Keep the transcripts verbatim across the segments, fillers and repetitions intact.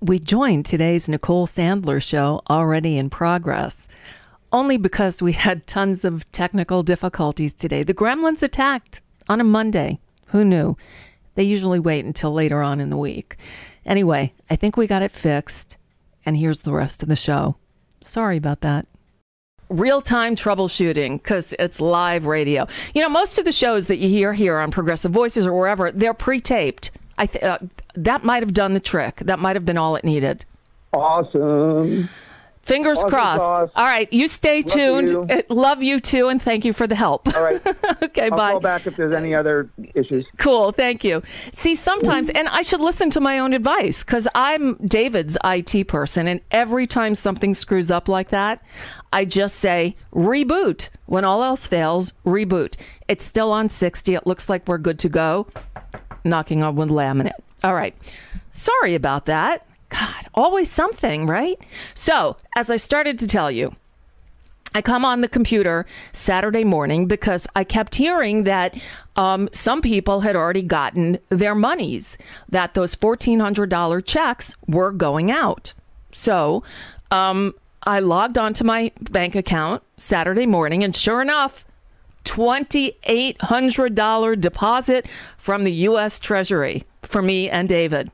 We joined today's Nicole Sandler show already in progress, only because we had tons of technical difficulties today. The gremlins attacked on a Monday. Who knew? They usually wait until later on in the week. Anyway, I think we got it fixed, and here's the rest of the show. Sorry about that. Real-time troubleshooting, because it's live radio. You know, most of the shows that you hear here on Progressive Voices or wherever, they're pre-taped. I th- uh, that might have done the trick. That might have been all it needed. Awesome. Fingers awesome crossed. Sauce. All right, you stay Love tuned. You. Uh, love you too, and thank you for the help. All right. Okay, I'll bye. I'll call back if there's any other issues. Cool, thank you. See, sometimes, and I should listen to my own advice, because I'm David's I T person, and every time something screws up like that, I just say, reboot. When all else fails, reboot. It's still on sixty. It looks like we're good to go. Knocking on wood laminate. All right. Sorry about that. God, always something, right? So, as I started to tell you, I come on the computer Saturday morning because I kept hearing that um, some people had already gotten their monies, that those fourteen hundred dollars checks were going out. So, um, I logged onto my bank account Saturday morning, and sure enough, twenty-eight hundred dollars deposit from the U S Treasury for me and David.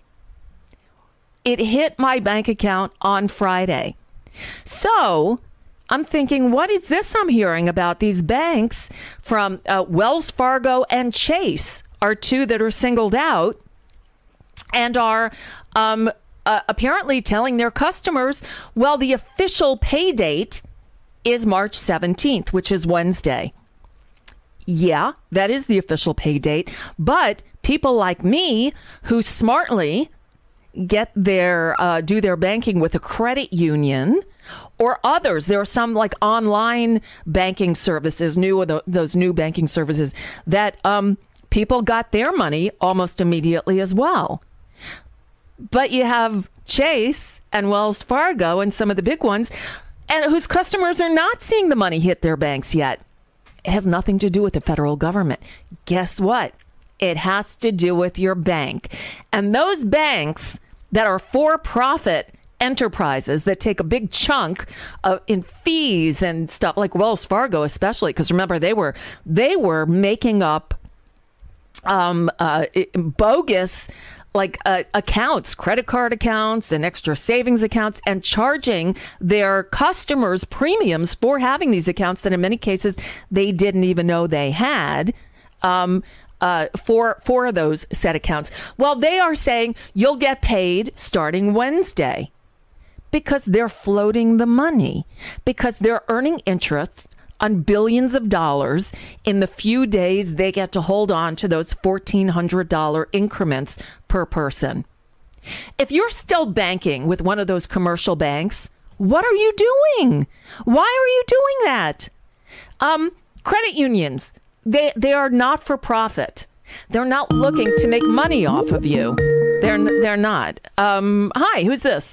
It hit my bank account on Friday. So I'm thinking, what is this I'm hearing about these banks from uh, Wells Fargo and Chase are two that are singled out and are um, uh, apparently telling their customers, well, the official pay date is March seventeenth, which is Wednesday. Yeah, that is the official pay date. But people like me who smartly get their uh, do their banking with a credit union or others, there are some like online banking services, new those new banking services that um, people got their money almost immediately as well. But you have Chase and Wells Fargo and some of the big ones, and whose customers are not seeing the money hit their banks yet. It has nothing to do with the federal government. Guess what? It has to do with your bank. And those banks that are for-profit enterprises that take a big chunk of, in fees and stuff, like Wells Fargo especially, because remember, they were they were making up um, uh, bogus like uh, accounts, credit card accounts and extra savings accounts, and charging their customers premiums for having these accounts that in many cases they didn't even know they had um, uh, for, for those set accounts. Well, they are saying you'll get paid starting Wednesday because they're floating the money, because they're earning interest on billions of dollars in the few days they get to hold on to those fourteen hundred dollars increments per person. If you're still banking with one of those commercial banks, what are you doing? Why are you doing that? Um, credit unions, they, they are not for profit. They're not looking to make money off of you. They're, they're not. Um, hi, who's this?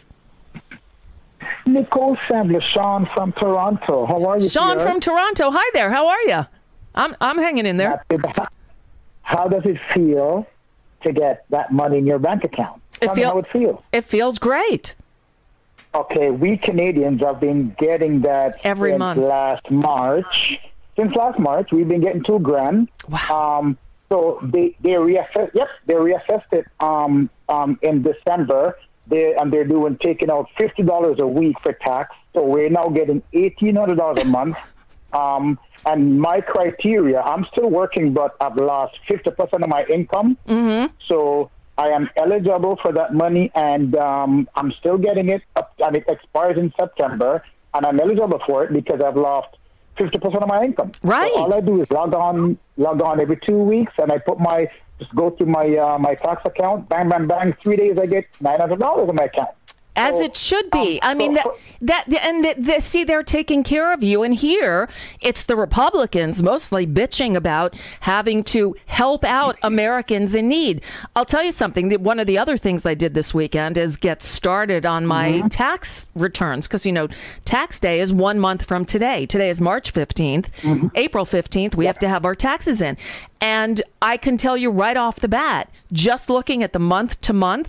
Nicole Sandler, Sean from Toronto. How are you? Sean Pierre? from Toronto. Hi there. How are you? I'm I'm hanging in there. How does it feel to get that money in your bank account? Tell it me feel, how it feels. It feels great. Okay, we Canadians have been getting that every since month. Last March, since last March, we've been getting two grand. Wow. Um, so they they reassessed. Yep, they reassessed it um um in December. They, and they're doing taking out fifty dollars a week for tax. So we're now getting eighteen hundred dollars a month. Um, and my criteria, I'm still working, but I've lost fifty percent of my income. Mm-hmm. So I am eligible for that money, and um, I'm still getting it, up, and it expires in September. And I'm eligible for it because I've lost fifty percent of my income. Right. So all I do is log on, log on every two weeks, and I put my Just go to my uh, my tax account, bang, bang, bang. Three days, I get nine hundred dollars in my account. As so, it should be. um, I mean, so, that, that, and the, the, see, they're taking care of you. And here, it's the Republicans mostly bitching about having to help out Americans in need. I'll tell you something. That one of the other things I did this weekend is get started on my mm-hmm. tax returns. Because, you know, tax day is one month from today. Today is March fifteenth. Mm-hmm. April fifteenth, we yeah. have to have our taxes in. And I can tell you right off the bat, just looking at the month to month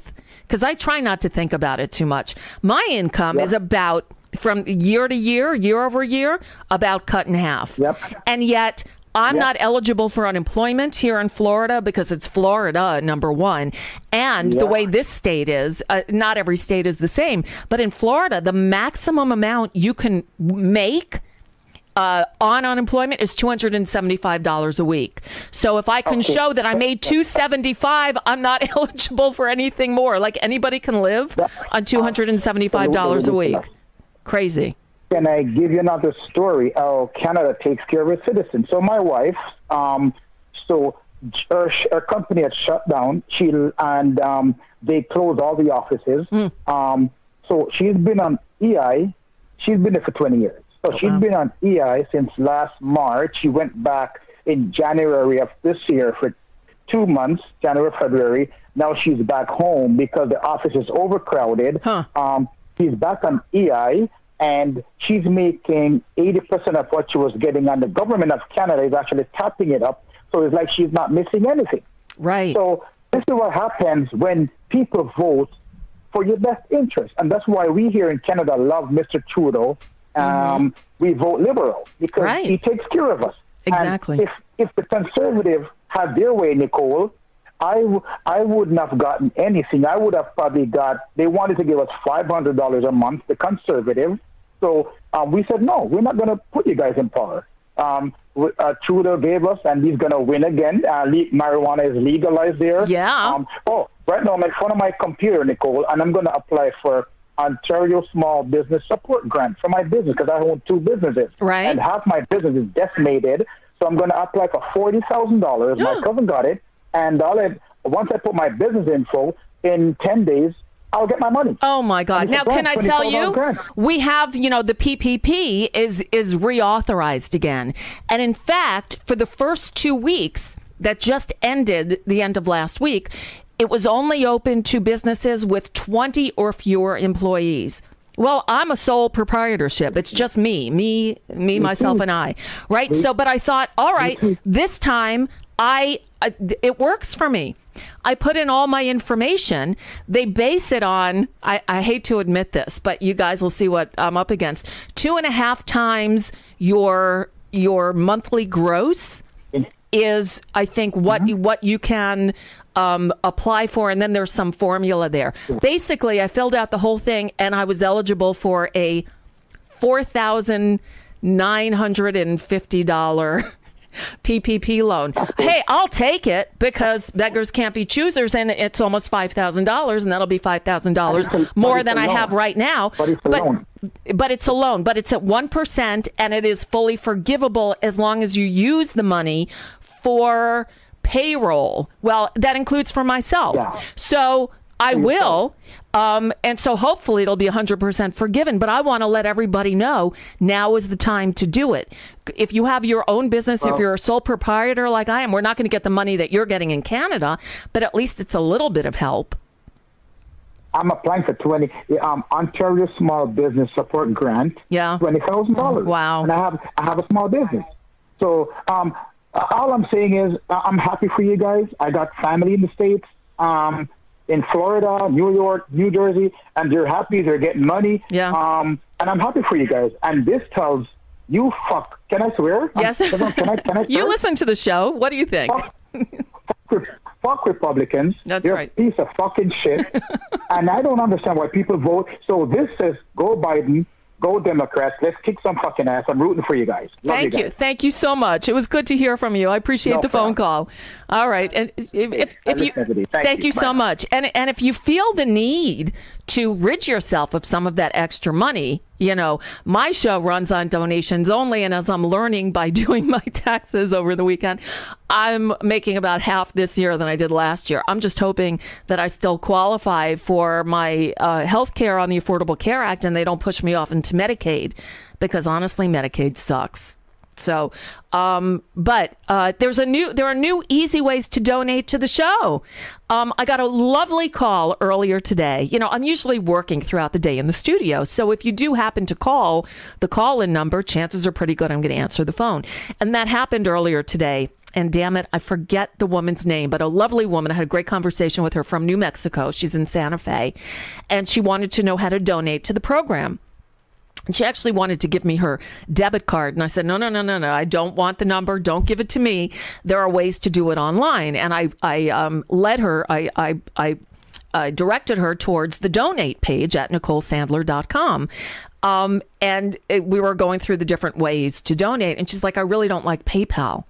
because I try not to think about it too much. My income Yep. is about, from year to year, year over year, about cut in half. Yep. And yet I'm Yep. not eligible for unemployment here in Florida because it's Florida, number one. And the Yeah. way this state is, uh, not every state is the same. But in Florida, the maximum amount you can make Uh, on unemployment is two hundred seventy-five dollars a week. So if I can Okay. show that I made two hundred seventy-five dollars, I'm not eligible for anything more. Like anybody can live on two hundred seventy-five dollars a week. Crazy. Can I give you another story? How Canada takes care of its citizens. So my wife, um, so her, her company had shut down. She and um, they closed all the offices. Mm. Um, so she's been on E I. She's been there for twenty years. So she's wow. been on E I since last March. She went back in January of this year for two months, January, February. Now she's back home because the office is overcrowded. Huh. Um, she's back on E I, and she's making eighty percent of what she was getting, and the government of Canada is actually tapping it up. So it's like she's not missing anything. Right. So this is what happens when people vote for your best interest. And that's why we here in Canada love Mister Trudeau. Um, mm-hmm. We vote Liberal because right. he takes care of us. Exactly. And if, if the Conservative had their way, Nicole, I, w- I wouldn't have gotten anything. I would have probably got, they wanted to give us five hundred dollars a month, the Conservative. So um, we said, no, we're not going to put you guys in power. Um, uh, Trudeau gave us, and he's going to win again. Uh, le- marijuana is legalized there. Yeah. Um, oh, right now I'm in front of my computer, Nicole, and I'm going to apply for Ontario Small Business Support Grant for my business because I own two businesses. Right. And half my business is decimated. So I'm going to apply for forty thousand dollars. My cousin got it. And all I, once I put my business info, in ten days, I'll get my money. Oh my God! Now, can I tell you, we have, you know, the P P P is is reauthorized again, and in fact, for the first two weeks that just ended, the end of last week, it was only open to businesses with twenty or fewer employees. Well, I'm a sole proprietorship. It's just me, me, me, myself, and I, right? So, but I thought, all right, this time I, I it works for me. I put in all my information. They base it on, I, I hate to admit this, but you guys will see what I'm up against. Two and a half times your your monthly gross is, I think, what Mm-hmm. you, what you can um, apply for. And then there's some formula there. Basically, I filled out the whole thing and I was eligible for a four thousand nine hundred fifty dollars P P P loan. Hey, I'll take it because beggars can't be choosers, and it's almost five thousand dollars, and that'll be five thousand dollars more than I have right now. But it's a but, loan. But it's a loan, but it's at one percent, and it is fully forgivable as long as you use the money for payroll. Well, that includes for myself. Yeah. So I will. Um, and so hopefully it'll be one hundred percent forgiven. But I want to let everybody know now is the time to do it. If you have your own business, well, if you're a sole proprietor like I am, we're not going to get the money that you're getting in Canada, but at least it's a little bit of help. I'm applying for twenty um, Ontario Small Business Support Grant. Yeah, twenty thousand dollars. Wow. And I have I have a small business. So um, all I'm saying is I'm happy for you guys. I got family in the States. Um, in Florida, New York, New Jersey, and they're happy, they're getting money. Yeah. Um, and I'm happy for you guys. And this tells you fuck. Can I swear? Yes. Can I, can I, can I you listen to the show. What do you think? Fuck, fuck, fuck Republicans. That's they're right. a piece of fucking shit. And I don't understand why people vote. So this says go Biden. Go Democrats. Let's kick some fucking ass. I'm rooting for you guys. Love Thank you, you. guys. Thank you so much. It was good to hear from you. I appreciate No the phone problem. call. All right. And if, if, if you, Thank, thank you, you so Bye. much. And and if you feel the need to rid yourself of some of that extra money, you know, my show runs on donations only. And as I'm learning by doing my taxes over the weekend, I'm making about half this year than I did last year. I'm just hoping that I still qualify for my uh, health care on the Affordable Care Act and they don't push me off into Medicaid, because honestly, Medicaid sucks. So, um, but uh, there's a new there are new easy ways to donate to the show. Um, I got a lovely call earlier today. You know, I'm usually working throughout the day in the studio. So if you do happen to call the call-in number, chances are pretty good I'm going to answer the phone. And that happened earlier today. And damn it, I forget the woman's name, but a lovely woman. I had a great conversation with her from New Mexico. She's in Santa Fe. And she wanted to know how to donate to the program. And she actually wanted to give me her debit card. And I said, no, no, no, no, no. I don't want the number. Don't give it to me. There are ways to do it online. And I, I um, led her, I, I, I uh, directed her towards the donate page at Nicole Sandler dot com. Um, and it, we were going through the different ways to donate. And she's like, I really don't like PayPal.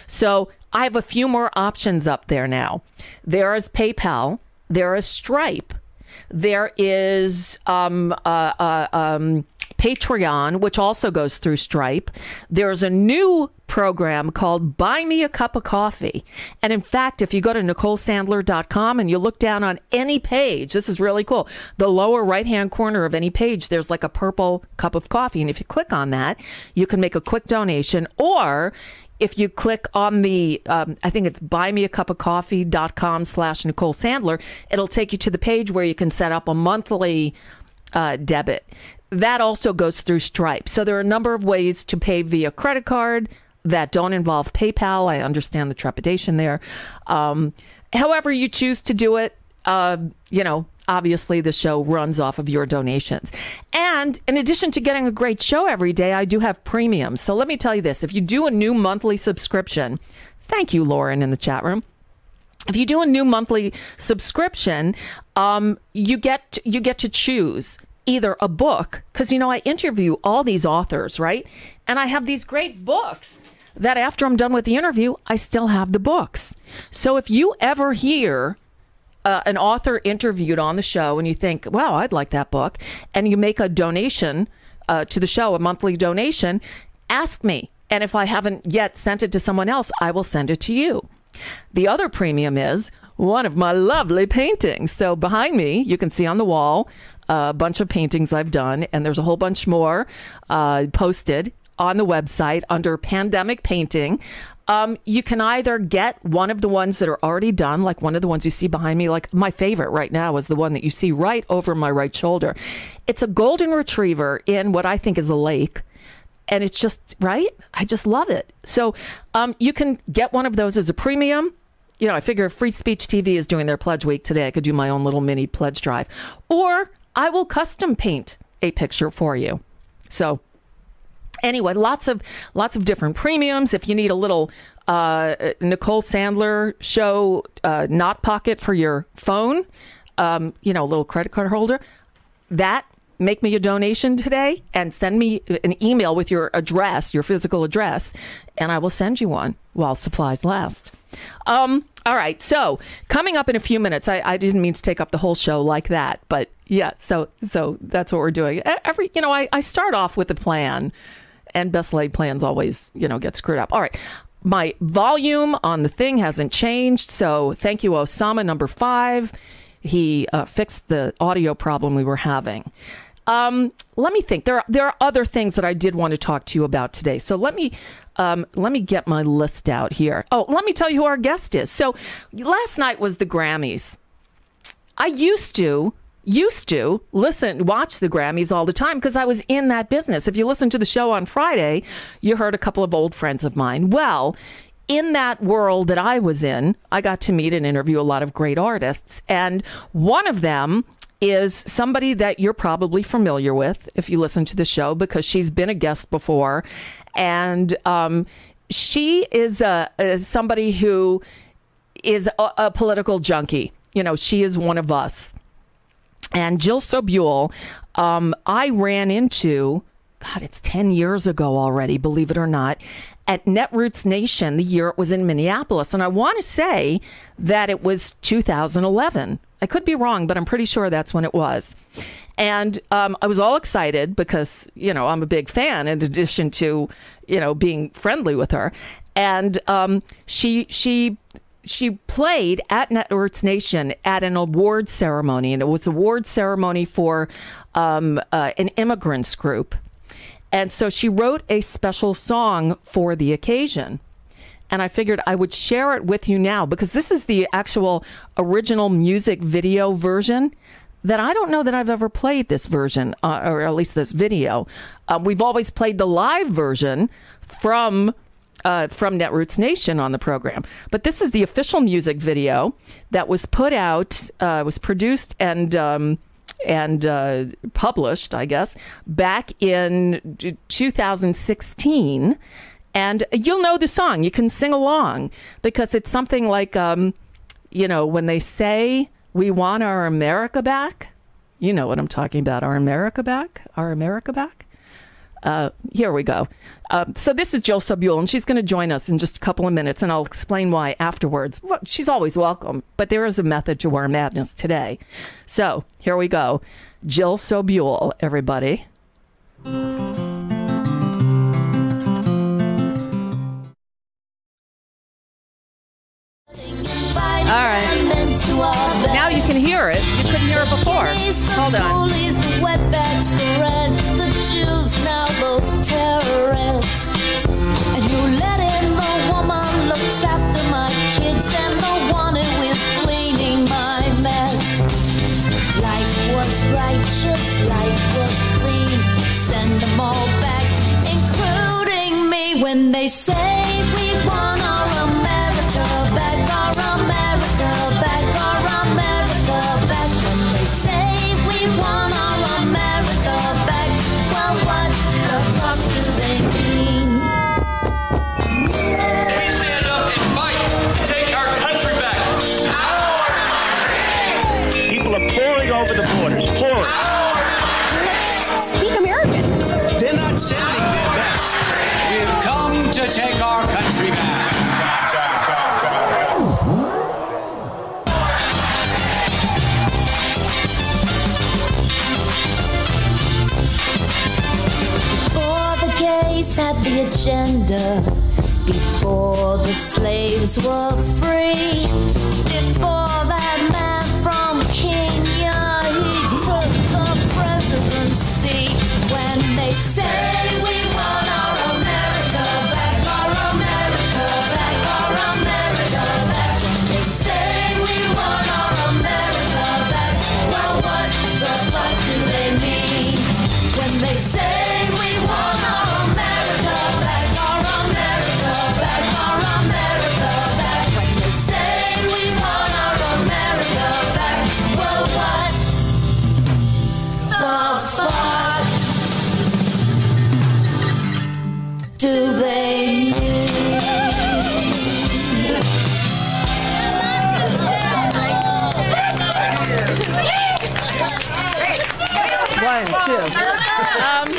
So I have a few more options up there now. There is PayPal. There is Stripe. There is um, uh, uh, um, Patreon, which also goes through Stripe. There's a new program called Buy Me a Cup of Coffee. And in fact, if you go to Nicole Sandler dot com and you look down on any page, this is really cool. The lower right-hand corner of any page, there's like a purple cup of coffee. And if you click on that, you can make a quick donation. Or if you click on the, um, I think it's buymeacupofcoffee.com slash Nicole Sandler, it'll take you to the page where you can set up a monthly uh, debit. That also goes through Stripe. So there are a number of ways to pay via credit card that don't involve PayPal. I understand the trepidation there. Um, however you choose to do it, uh, you know, obviously the show runs off of your donations. And in addition to getting a great show every day, I do have premiums. So let me tell you this. If you do a new monthly subscription, thank you, Lauren, in the chat room. If you do a new monthly subscription, um, you get you get to choose either a book, because, you know, I interview all these authors, right? And I have these great books that after I'm done with the interview, I still have the books. So if you ever hear Uh, an author interviewed on the show and you think, wow, I'd like that book, and you make a donation uh, to the show, a monthly donation, ask me. And if I haven't yet sent it to someone else, I will send it to you. The other premium is one of my lovely paintings. So behind me, you can see on the wall a bunch of paintings I've done, and there's a whole bunch more uh, posted on the website under Pandemic Painting. Um, you can either get one of the ones that are already done, like one of the ones you see behind me. Like my favorite right now is the one that you see right over my right shoulder. It's a golden retriever in what I think is a lake. And it's just, right? I just love it. So um, you can get one of those as a premium. You know, I figure Free Speech T V is doing their pledge week today. I could do my own little mini pledge drive. Or I will custom paint a picture for you. So anyway, lots of lots of different premiums. If you need a little uh, Nicole Sandler show uh, knot pocket for your phone, um, you know, a little credit card holder, that, make me a donation today and send me an email with your address, your physical address, and I will send you one while supplies last. Um, all right. So coming up in a few minutes, I, I didn't mean to take up the whole show like that, but yeah, so so that's what we're doing. Every, you know, I, I start off with a plan. And best laid plans always, you know, get screwed up. All right. My volume on the thing hasn't changed. So thank you, Osama, number five. He uh, fixed the audio problem we were having. Um, let me think. There are, there are other things that I did want to talk to you about today. So let me um, let me get my list out here. Oh, let me tell you who our guest is. So last night was the Grammys. I used to. used to listen, watch the Grammys all the time because I was in that business. If you listened to the show on Friday, you heard a couple of old friends of mine. Well, in that world that I was in, I got to meet and interview a lot of great artists. And one of them is somebody that you're probably familiar with if you listen to the show because she's been a guest before. And um, she is, a, is somebody who is a, a political junkie. You know, she is one of us. And Jill Sobule, um, I ran into, God, it's ten years ago already, believe it or not, at Netroots Nation the year it was in Minneapolis. And I want to say that it was two thousand eleven. I could be wrong, but I'm pretty sure that's when it was. And um, I was all excited because, you know, I'm a big fan in addition to, you know, being friendly with her. And um, she she... She played at Netroots Nation at an award ceremony, and it was an award ceremony for um, uh, an immigrants group. And so she wrote a special song for the occasion. And I figured I would share it with you now because this is the actual original music video version that I don't know that I've ever played this version, uh, or at least this video. Uh, we've always played the live version from uh, from Netroots Nation on the program. But this is the official music video that was put out, uh, was produced and um, and uh, published, I guess, back in two thousand sixteen. And you'll know the song. You can sing along because it's something like, um, you know, when they say we want our America back. You know what I'm talking about. Our America back. Our America back. Uh, here we go. Uh, so this is Jill Sobule, and she's going to join us in just a couple of minutes, and I'll explain why afterwards. Well, she's always welcome, but there is a method to our madness today. So here we go. Jill Sobule, everybody. All right. Now you can hear it. You couldn't hear it before. Hold on. The wetbacks, the reds, the Jews, now those terrorists. And who let in the woman looks after my kids and the one who is cleaning my mess. Life was righteous, life was clean. Send them all back, including me, when they say we want our America back, our America back, our America back. When they say we want our America back, well, what the fuck do they mean? We stand up and fight to take our country back. Our country! People are pouring over the borders, pouring. Speak American. They're not sending their best. We've come to take our country back. Before the gays had the agenda, before the slaves were free, before that man from Kenya, he took the presidency. When they say we want our America back, our America back, our America back. When they say we want our America back, well, what the fuck do they mean? When they say we want our America back, our America back, our America back. When they say we want our America back, well, what the fuck do they mean? One, two. Um,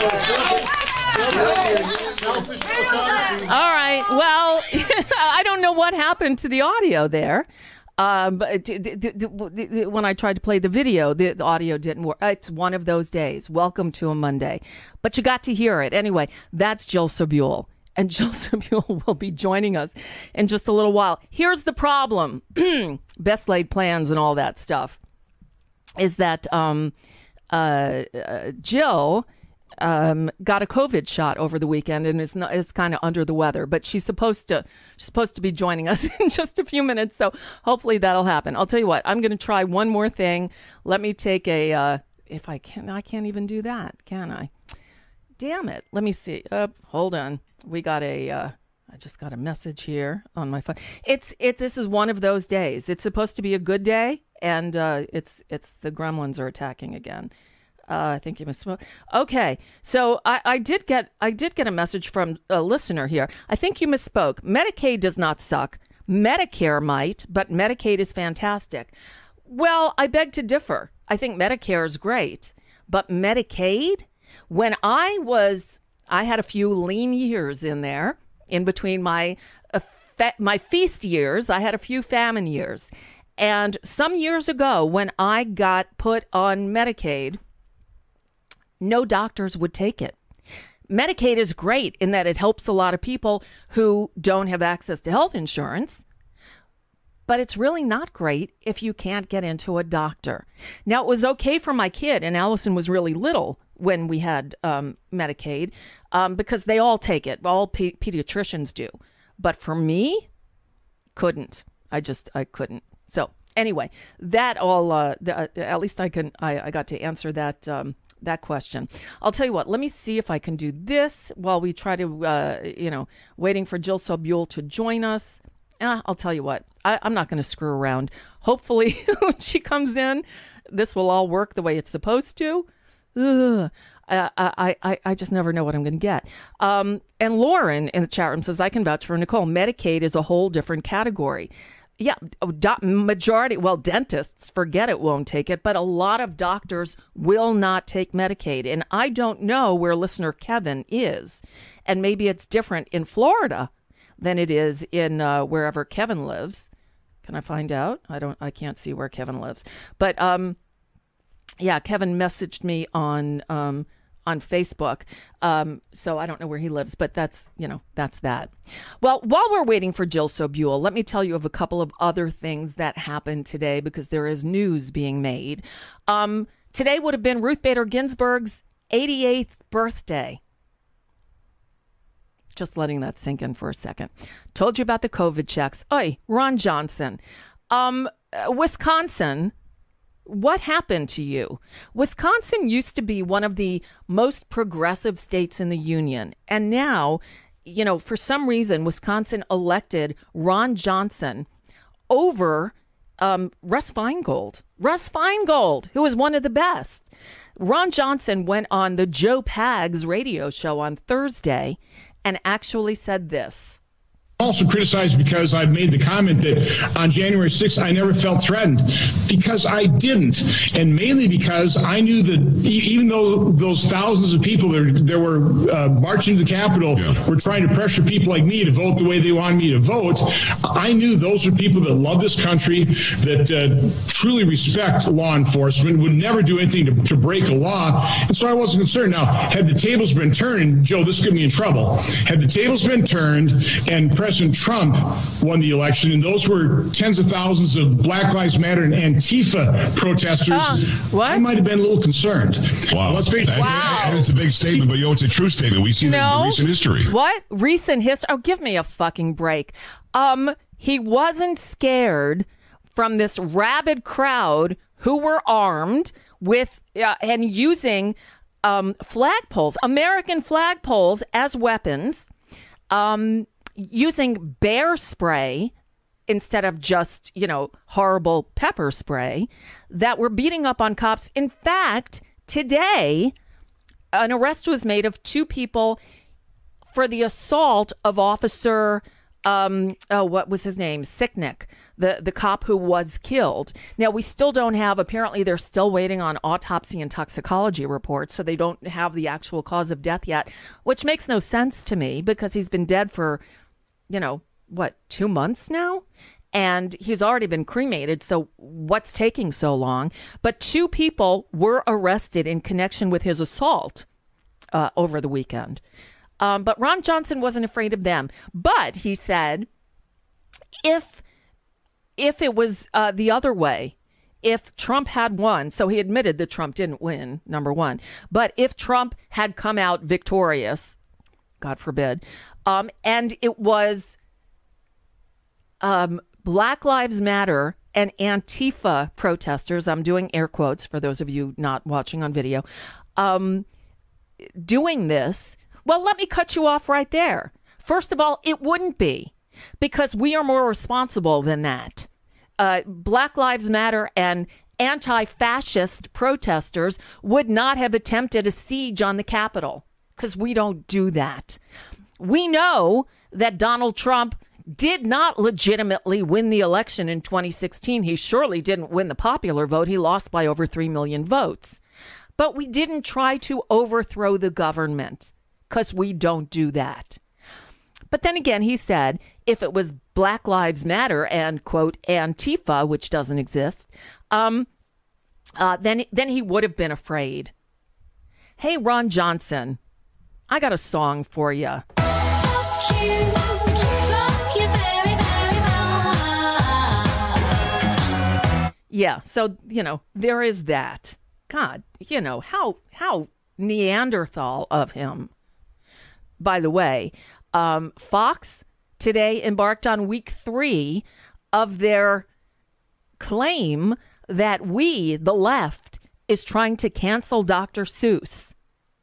all right. Well, I don't know what happened to the audio there. Um, but d- d- d- d- when I tried to play the video, the, the audio didn't work. It's one of those days. Welcome to a Monday. But you got to hear it. Anyway, that's Jill Sobule. And Jill Sobule will be joining us in just a little while. Here's the problem. Best laid plans and all that stuff is that um, uh, uh, Jill um, got a COVID shot over the weekend and is not, is kind of under the weather, but she's supposed to she's supposed to be joining us in just a few minutes. So hopefully that'll happen. I'll tell you what, I'm going to try one more thing. Let me take a, uh, if I can, I can't even do that, can I? Damn it. Let me see. Uh, hold on. We got a, uh, I just got a message here on my phone. It's, it, this is one of those days. It's supposed to be a good day. And uh, it's, it's the gremlins are attacking again. Uh, I think you misspoke. Okay, so I, I did get I did get a message from a listener here. I think you misspoke. Medicaid does not suck. Medicare might, but Medicaid is fantastic. Well, I beg to differ. I think Medicare is great, but Medicaid. When I was, I had a few lean years in there, in between my uh, fe- my feast years. I had a few famine years, and some years ago, when I got put on Medicaid, no doctors would take it. Medicaid is great in that it helps a lot of people who don't have access to health insurance, but it's really not great if you can't get into a doctor. Now, it was okay for my kid, and Allison was really little when we had um, Medicaid, um, because they all take it. All pe- pediatricians do. But for me, couldn't. I just, I couldn't. So anyway, that all, uh, the, uh, at least I can, I, I got to answer that, um, that question. I'll tell you what, let me see if I can do this while we try to, uh, you know, waiting for Jill Sobule to join us. Eh, I'll tell you what, I, I'm not going to screw around. Hopefully when she comes in, this will all work the way it's supposed to. Ugh. I, I, I, I just never know what I'm going to get. Um, and Lauren in the chat room says, I can vouch for Nicole. Medicaid is a whole different category. Yeah, do- majority, well, dentists, forget it, won't take it, but a lot of doctors will not take Medicaid. And I don't know where listener Kevin is. And maybe it's different in Florida than it is in uh, wherever Kevin lives. Can I find out? I don't, I can't see where Kevin lives. But, um, yeah, Kevin messaged me on um, on Facebook, um, so I don't know where he lives, but that's, you know, that's that. Well, while we're waiting for Jill Sobule, let me tell you of a couple of other things that happened today because there is news being made. Um, today would have been Ruth Bader Ginsburg's eighty-eighth birthday. Just letting that sink in for a second. Told you about the COVID checks. Oi, Ron Johnson. Um, Wisconsin... What happened to you? Wisconsin used to be one of the most progressive states in the union. And now, you know, for some reason, Wisconsin elected Ron Johnson over um, Russ Feingold. Russ Feingold, who was one of the best. Ron Johnson went on the Joe Pags radio show on Thursday and actually said this. Also criticized because I've made the comment that on January sixth, I never felt threatened because I didn't. And mainly because I knew that even though those thousands of people that, that were uh, marching to the Capitol yeah. were trying to pressure people like me to vote the way they wanted me to vote, I knew those are people that love this country, that uh, truly respect law enforcement, would never do anything to, to break a law. And so I wasn't concerned. Now, had the tables been turned, Joe, this could be in trouble. Had the tables been turned and President Trump won the election, and those were tens of thousands of Black Lives Matter and Antifa protesters, uh, what? I might have been a little concerned. Wow. Let's face it. Wow. And it's a big statement, but you know, it's a true statement. We've seen no. it in recent history. What? Recent history? Oh, give me a fucking break. Um, he wasn't scared from this rabid crowd who were armed with uh, and using um, flagpoles, American flagpoles as weapons. Um, using bear spray instead of just, you know, horrible pepper spray that were beating up on cops. In fact, today, an arrest was made of two people for the assault of Officer, um, oh, what was his name? Sicknick, the, the cop who was killed. Now, we still don't have, apparently they're still waiting on autopsy and toxicology reports, so they don't have the actual cause of death yet, which makes no sense to me because he's been dead for, you know, what, two months now? And he's already been cremated. So what's taking so long? But two people were arrested in connection with his assault uh, over the weekend. Um, but Ron Johnson wasn't afraid of them. But he said, if if it was uh, the other way, if Trump had won, so he admitted that Trump didn't win, number one. But if Trump had come out victorious, God forbid, um, and it was um, Black Lives Matter and Antifa protesters, I'm doing air quotes for those of you not watching on video, um, doing this, well, let me cut you off right there. First of all, it wouldn't be, because we are more responsible than that. Uh, Black Lives Matter and anti-fascist protesters would not have attempted a siege on the Capitol, because we don't do that. We know that Donald Trump did not legitimately win the election in twenty sixteen. He surely didn't win the popular vote. He lost by over three million votes. But we didn't try to overthrow the government, because we don't do that. But then again, he said, if it was Black Lives Matter and, quote, Antifa, which doesn't exist, um, uh, then, then he would have been afraid. Hey, Ron Johnson, I got a song for you. Fuck you, fuck you very, very much. Yeah, so, you know, there is that. God, you know, how, how Neanderthal of him. By the way, um, Fox today embarked on week three of their claim that we, the left, is trying to cancel Doctor Seuss.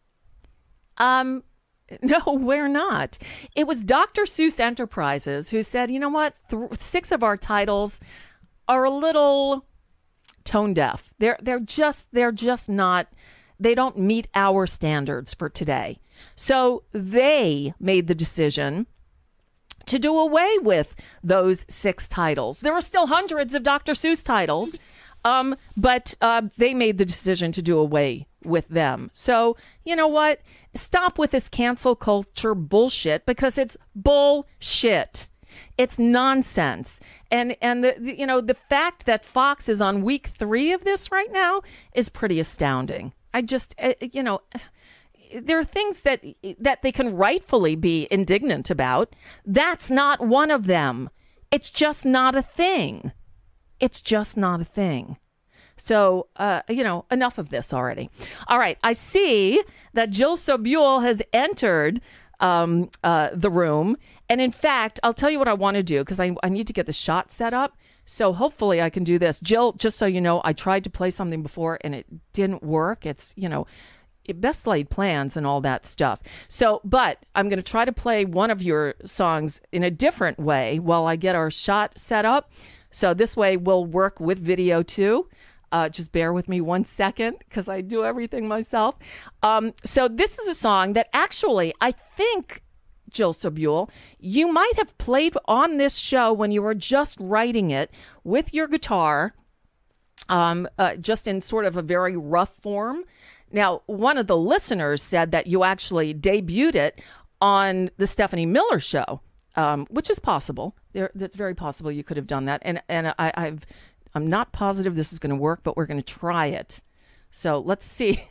Um, no, we're not. It was Doctor Seuss Enterprises who said, you know what, Th- six of our titles are a little tone deaf. They're they're just they're just not. They don't meet our standards for today. So they made the decision to do away with those six titles. There are still hundreds of Doctor Seuss titles, um, but uh, they made the decision to do away with them. So, you know what? Stop with this cancel culture bullshit, because it's bullshit. It's nonsense. And, and the, the, you know, the fact that Fox is on week three of this right now is pretty astounding. I just, uh, you know... There are things that that they can rightfully be indignant about. That's not one of them. It's just not a thing. It's just not a thing. So, uh, you know, enough of this already. All right. I see that Jill Sobule has entered um, uh, the room. And in fact, I'll tell you what I want to do, because I, I need to get the shot set up. So hopefully I can do this. Jill, just so you know, I tried to play something before and it didn't work. It's, you know... best laid plans and all that stuff. So, but I'm going to try to play one of your songs in a different way while I get our shot set up. So this way we'll work with video too. Uh, just bear with me one second, because I do everything myself. Um, so this is a song that actually, I think, Jill Sobule, you might have played on this show when you were just writing it with your guitar, um, uh, just in sort of a very rough form. Now, one of the listeners said that you actually debuted it on the Stephanie Miller Show, um, which is possible. There, that's very possible you could have done that. And and I, I've, I'm not positive this is going to work, but we're going to try it. So let's see.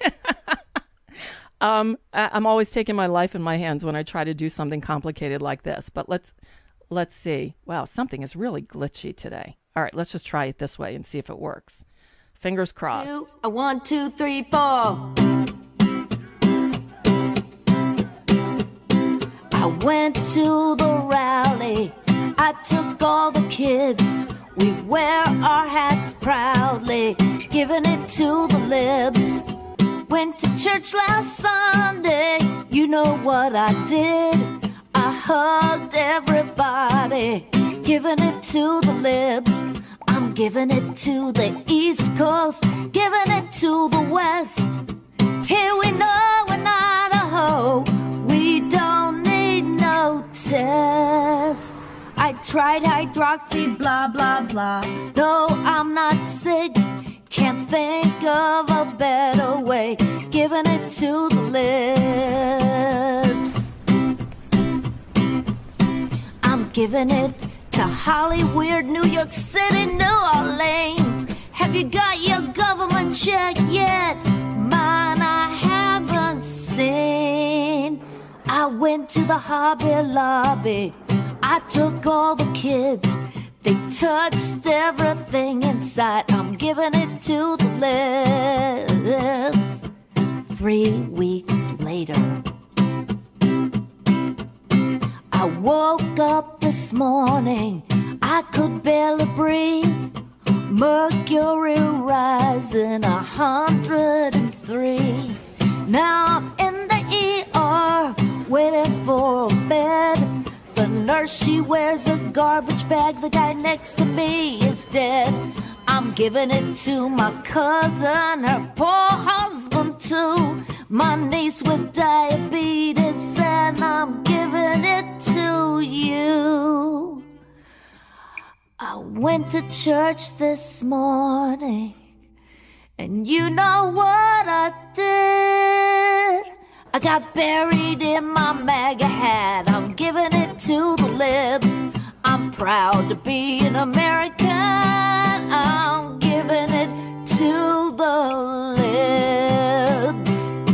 um, I, I'm always taking my life in my hands when I try to do something complicated like this. But let's let's see. Wow, something is really glitchy today. All right, let's just try it this way and see if it works. Fingers crossed. Two, a one, two, three, four. I went to the rally. I took all the kids. We wear our hats proudly, giving it to the libs. Went to church last Sunday. You know what I did? I hugged everybody, giving it to the libs. I'm giving it to the East Coast, giving it to the West. Here we know in Idaho, we don't need no test. I tried hydroxy, blah, blah, blah. No, I'm not sick, can't think of a better way. Giving it to the lips. I'm giving it to Hollywood, New York City, New Orleans. Have you got your government check yet? Mine I haven't seen. I went to the Hobby Lobby. I took all the kids. They touched everything inside. I'm giving it to the lips. Three weeks later, I woke up this morning, I could barely breathe. Mercury rising a hundred and three. Now I'm in the E R, waiting for a bed. The nurse, she wears a garbage bag. The guy next to me is dead. I'm giving it to my cousin, her poor husband too. My niece with diabetes, and I'm giving it to you. I went to church this morning, and you know what I did? I got buried in my MAGA hat. I'm giving it to the libs. I'm proud to be an American. I'm giving it to the libs.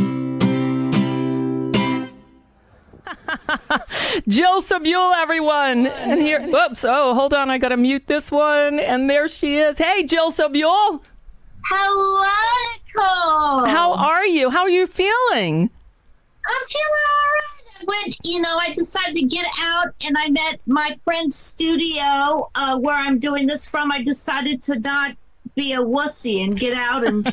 Jill Sobule, everyone. And here, whoops, oh, hold on. I got to mute this one. And there she is. Hey, Jill Sobule. Hello, Nicole. How are are you? How are you feeling? I'm feeling all right. I went, you know, I decided to get out, and I met my friend's studio uh, where I'm doing this from. I decided to not be a wussy and get out and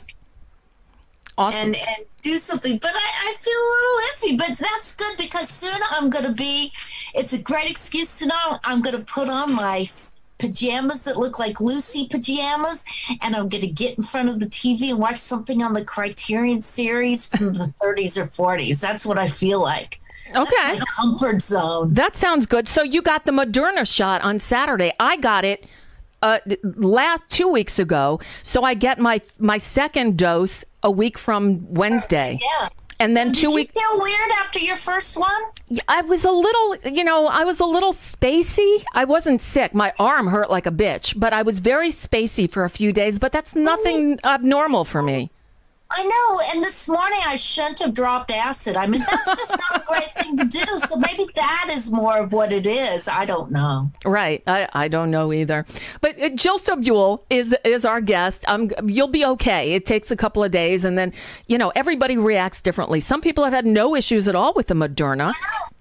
awesome. and, and do something. But I, I feel a little iffy, but that's good because soon I'm going to be, it's a great excuse to know I'm going to put on my pajamas that look like Lucy pajamas, and I'm going to get in front of the T V and watch something on the Criterion series from the thirties or forties. That's what I feel like. Okay. That's my comfort zone. That sounds good. So you got the Moderna shot on Saturday. I got it uh, last two weeks ago. So I get my my second dose a week from Wednesday. Yeah. And then Did two you weeks. feel weird after your first one? I was a little, you know, I was a little spacey. I wasn't sick. My arm hurt like a bitch, but I was very spacey for a few days. But that's nothing abnormal for me. I know, and this morning I shouldn't have dropped acid. I mean, that's just not a great thing to do. So maybe that is more of what it is. I don't know. Right. I, I don't know either. But uh, Jill Sobule is is our guest. Um, you'll be okay. It takes a couple of days, and then, you know, everybody reacts differently. Some people have had no issues at all with the Moderna.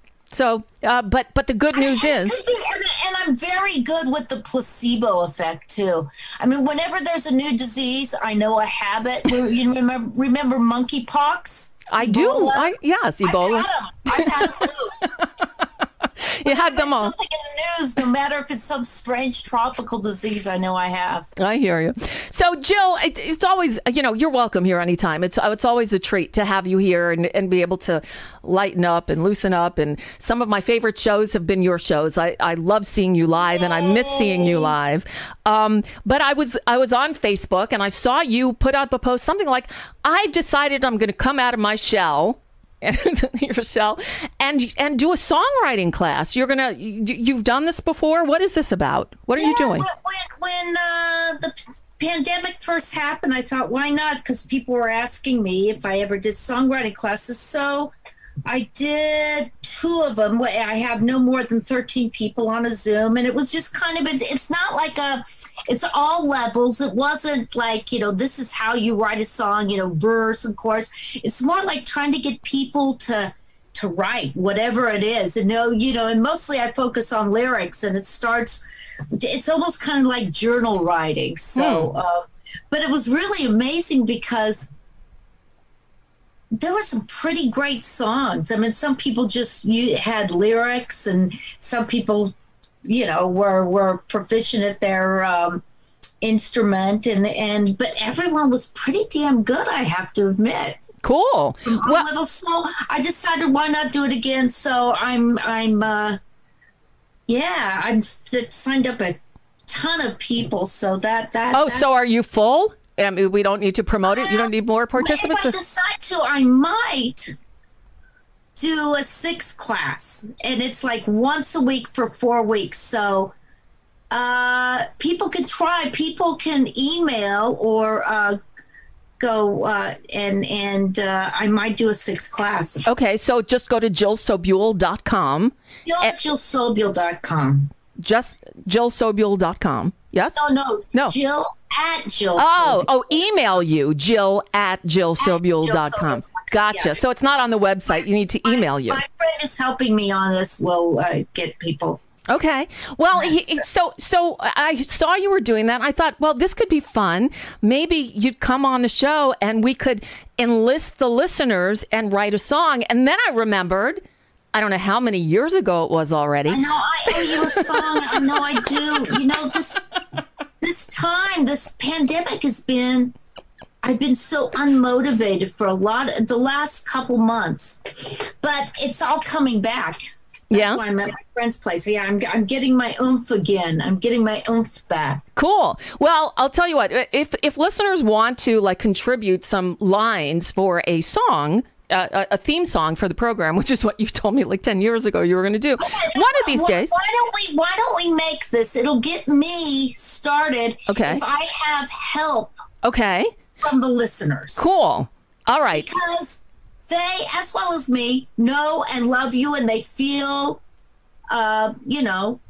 So, uh, but but the good news I, is, be, and, and I'm very good with the placebo effect too. I mean, whenever there's a new disease, I know I have it. You remember remember monkeypox? I do. I yes, Ebola. I've had them. I've had them too. You had them all. Something in the news, no matter if it's some strange tropical disease, I know I have. I hear you. So, Jill, it, it's always, you know, you're welcome here anytime. It's it's always a treat to have you here and, and be able to lighten up and loosen up. And some of my favorite shows have been your shows. I, I love seeing you live, and I miss seeing you live. Um, but I was I was on Facebook, and I saw you put up a post, something like, I've decided I'm going to come out of my shell. your shell and and do a songwriting class. You're gonna you've done this before. What is this about? What are yeah, you doing? When when uh, the pandemic first happened, I thought, why not? Because people were asking me if I ever did songwriting classes. So I did two of them. I have no more than thirteen people on a Zoom, and it was just kind of, it's not like a, it's all levels. It wasn't like, you know, this is how you write a song, you know, verse and chorus. It's more like trying to get people to to write whatever it is. And, know, you know, and mostly I focus on lyrics, and it starts, it's almost kind of like journal writing. So, hmm. uh, but it was really amazing because there were some pretty great songs. I mean, some people just you had lyrics, and some people, you know, were were proficient at their um, instrument, and and but everyone was pretty damn good, I have to admit. Cool. Well, little, so I decided why not do it again. So I'm I'm uh, yeah, I'm signed up a ton of people. So that that oh, so are you full? I mean, we don't need to promote it. You don't need more participants. If I decide to, I might do a sixth class, and it's like once a week for four weeks. So uh, people can try. People can email or uh, go uh, and and uh, I might do a sixth class. Okay, so just go to jill sobule dot com. Jill, jill sobule dot com. Just jill sobule dot com. Yes? No, no, no. Jill at Jill. Oh, oh, email you, Jill at jill sobule dot com. Gotcha. Yeah. So it's not on the website. You need to email you. My friend is helping me on this. Will uh, get people. Okay. Well, he, so so I saw you were doing that. I thought, well, this could be fun. Maybe you'd come on the show and we could enlist the listeners and write a song. And then I remembered, I don't know how many years ago it was already. I know I owe you a song. I know I do. You know, this this time, this pandemic has been, I've been so unmotivated for a lot of the last couple months, but it's all coming back. That's yeah. why I'm at my friend's place. Yeah, I'm, I'm getting my oomph again. I'm getting my oomph back. Cool. Well, I'll tell you what, if if listeners want to like contribute some lines for a song, uh, a theme song for the program, which is what you told me like ten years ago you were going to do. Okay, One of these why, days. Why don't we why don't we make this? It'll get me started. Okay. If I have help. Okay. From the listeners. Cool. All right. Because they, as well as me, know and love you, and they feel, uh, you know,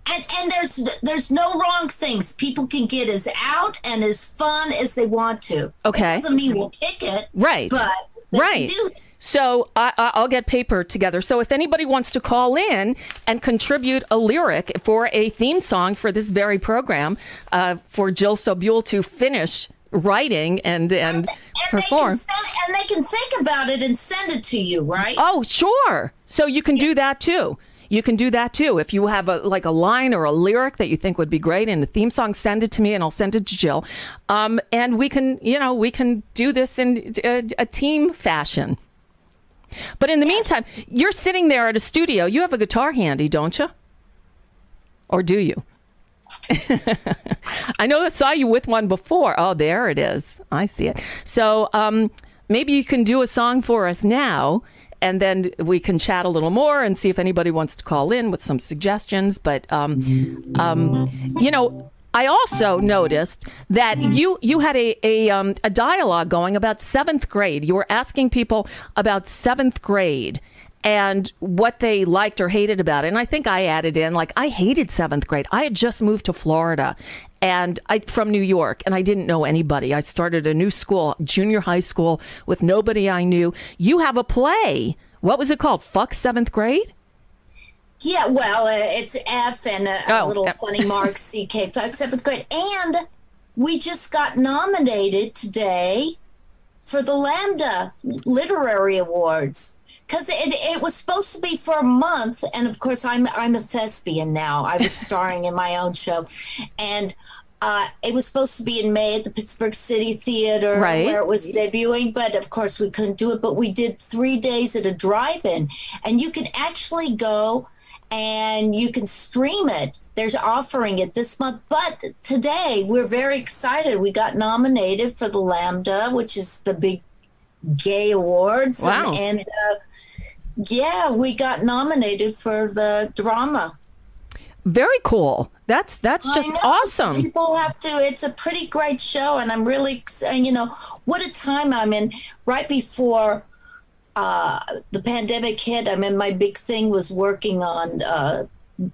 And, and there's there's no wrong things. People can get as out and as fun as they want to. Okay. It doesn't mean we'll pick it. Right. But they right. can do it. So I, I'll get paper together. So if anybody wants to call in and contribute a lyric for a theme song for this very program, uh, for Jill Sobule to finish writing and and, and perform. They can send, and they can think about it and send it to you, right? Oh, sure. So you can do that too. You can do that too. If you have a like a line or a lyric that you think would be great in the theme song, send it to me and I'll send it to Jill. Um, and we can, you know, we can do this in a, a team fashion. But in the yes. meantime, you're sitting there at a studio. You have a guitar handy, don't you? Or do you? I know I saw you with one before. Oh, there it is. I see it. So um, maybe you can do a song for us now, and then we can chat a little more and see if anybody wants to call in with some suggestions. But, um, um, you know, I also noticed that you you had a a, um, a dialogue going about seventh grade. You were asking people about seventh grade and what they liked or hated about it. And I think I added in, like, I hated seventh grade. I had just moved to Florida and I from New York, and I didn't know anybody. I started a new school, junior high school, with nobody I knew. You have a play. What was it called? Fuck seventh grade? Yeah, well, uh, it's F and a, a oh, little F. funny mark, C K, fuck seventh grade. And we just got nominated today for the Lambda Literary Awards. Because it, it was supposed to be for a month, and of course I'm I'm a thespian now. I was starring in my own show, and uh, it was supposed to be in May at the Pittsburgh City Theater, right, where it was debuting. But of course we couldn't do it. But we did three days at a drive-in, and you can actually go and you can stream it. There's offering it this month, but today we're very excited. We got nominated for the Lambda, which is the big gay awards. Wow. And, and uh, yeah, we got nominated for the drama. Very cool. That's that's just awesome. People have to. It's a pretty great show, and I'm really, you know, what a time I'm in. Right before uh, the pandemic hit, I mean, my big thing was working on uh,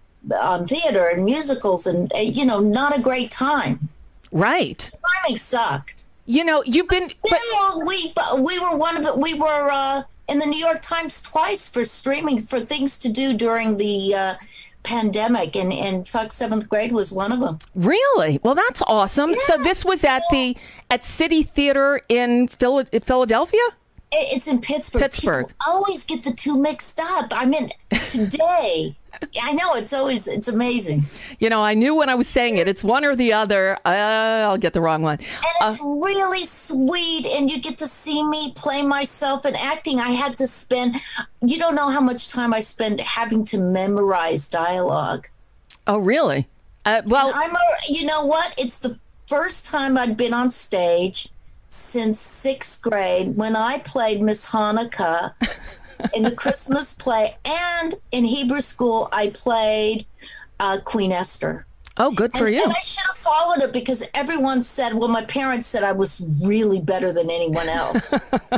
on theater and musicals, and you know, not a great time. Right. The timing sucked. You know, you've been. But still, but, we we were one of the we were uh, in the New York Times twice for streaming for things to do during the uh, pandemic, and and Fuck Seventh Grade was one of them. Really? Well, that's awesome. Yeah, so this was at the at City Theater in Phil- Philadelphia. It's in Pittsburgh. Pittsburgh. People always get the two mixed up. I mean, today. I know, it's always, it's amazing. You know, I knew when I was saying it, it's one or the other. Uh, I'll get the wrong one. And it's uh, really sweet, and you get to see me play myself in acting. I had to spend, you don't know how much time I spend having to memorize dialogue. Oh, really? Uh, well, I'm a, you know what? It's the first time I'd been on stage since sixth grade when I played Miss Hanukkah in the Christmas play, and in Hebrew school I played uh, Queen Esther. Oh, good for and, you. And I should have followed it because everyone said, well, my parents said I was really better than anyone else.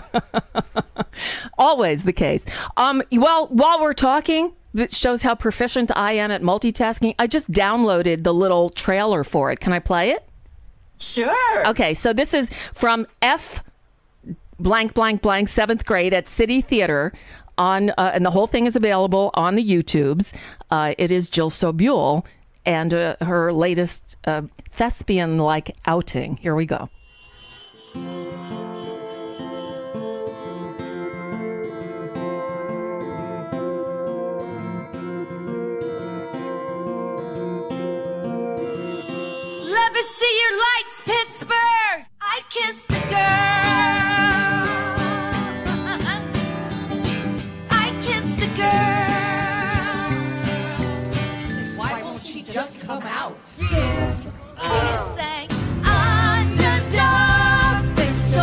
Always the case. Um, well, while we're talking, it shows how proficient I am at multitasking. I just downloaded the little trailer for it. Can I play it? Sure. Okay, so this is from F blank, blank, blank, seventh grade at City Theater, on, uh, and the whole thing is available on the YouTubes. Uh, it is Jill Sobule and uh, her latest uh, thespian-like outing. Here we go. Let me see your lights, Pittsburgh. I kissed a girl. I kissed a girl. Why won't she just come out? Yeah. He sang Underdog Victoria.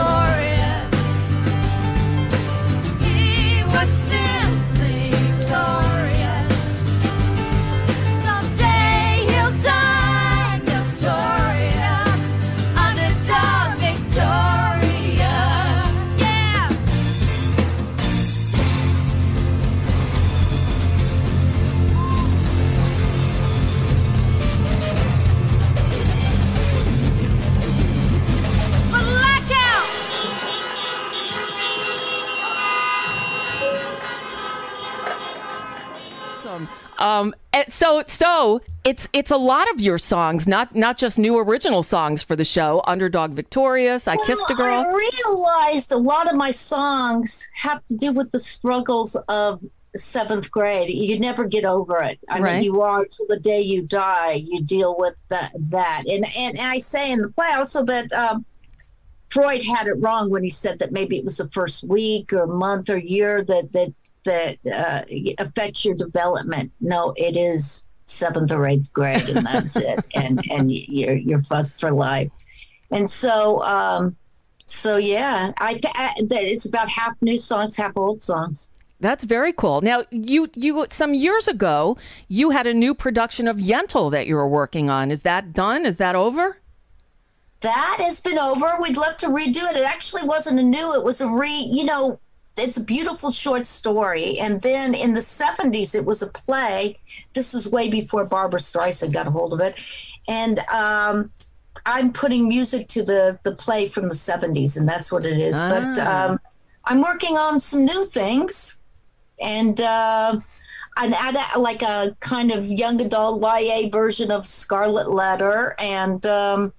awesome. Um, and so, so it's it's a lot of your songs, not not just new original songs for the show. Underdog Victorious, I well, Kissed a Girl. I realized a lot of my songs have to do with the struggles of seventh grade. You never get over it. I Right. mean, you are till the day you die. You deal with that. that. And and I say in the play also that um, Freud had it wrong when he said that maybe it was the first week or month or year that that that uh, affects your development. No, it is seventh or eighth grade, and that's it. And and you're you're fucked for life. And so um, so yeah, I, th- I it's about half new songs, half old songs. That's very cool. Now, you you some years ago, you had a new production of Yentl that you were working on. Is that done? Is that over? That has been over. We'd love to redo it. It actually wasn't a new, it was a re, you know, it's a beautiful short story. And then in the seventies, it was a play. This is way before Barbara Streisand got a hold of it. And um, I'm putting music to the, the play from the seventies, and that's what it is. Ah. But um, I'm working on some new things. And uh, an ad, like a kind of young adult Y A version of Scarlet Letter. And um,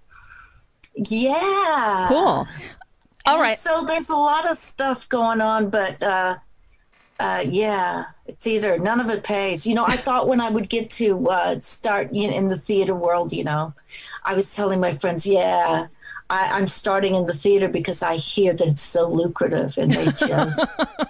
yeah. Cool. All And right. So there's a lot of stuff going on, but uh, uh, yeah, theater, none of it pays. You know, I thought when I would get to uh, start you know, in the theater world, you know, I was telling my friends, yeah, I, I'm starting in the theater because I hear that it's so lucrative, and they just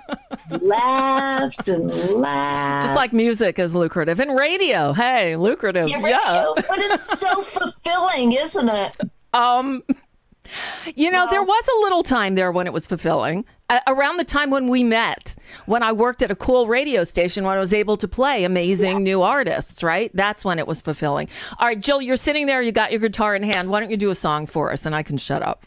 laughed and laughed. Just like music is lucrative. And radio, hey, lucrative. Yeah, Yeah. radio, but it's so fulfilling, isn't it? Um, you know, there was a little time there when it was fulfilling. Uh, around the time when we met, when I worked at a cool radio station, when I was able to play amazing Yeah. new artists, right? That's when it was fulfilling. All right, Jill, you're sitting there. You got your guitar in hand. Why don't you do a song for us, and I can shut up.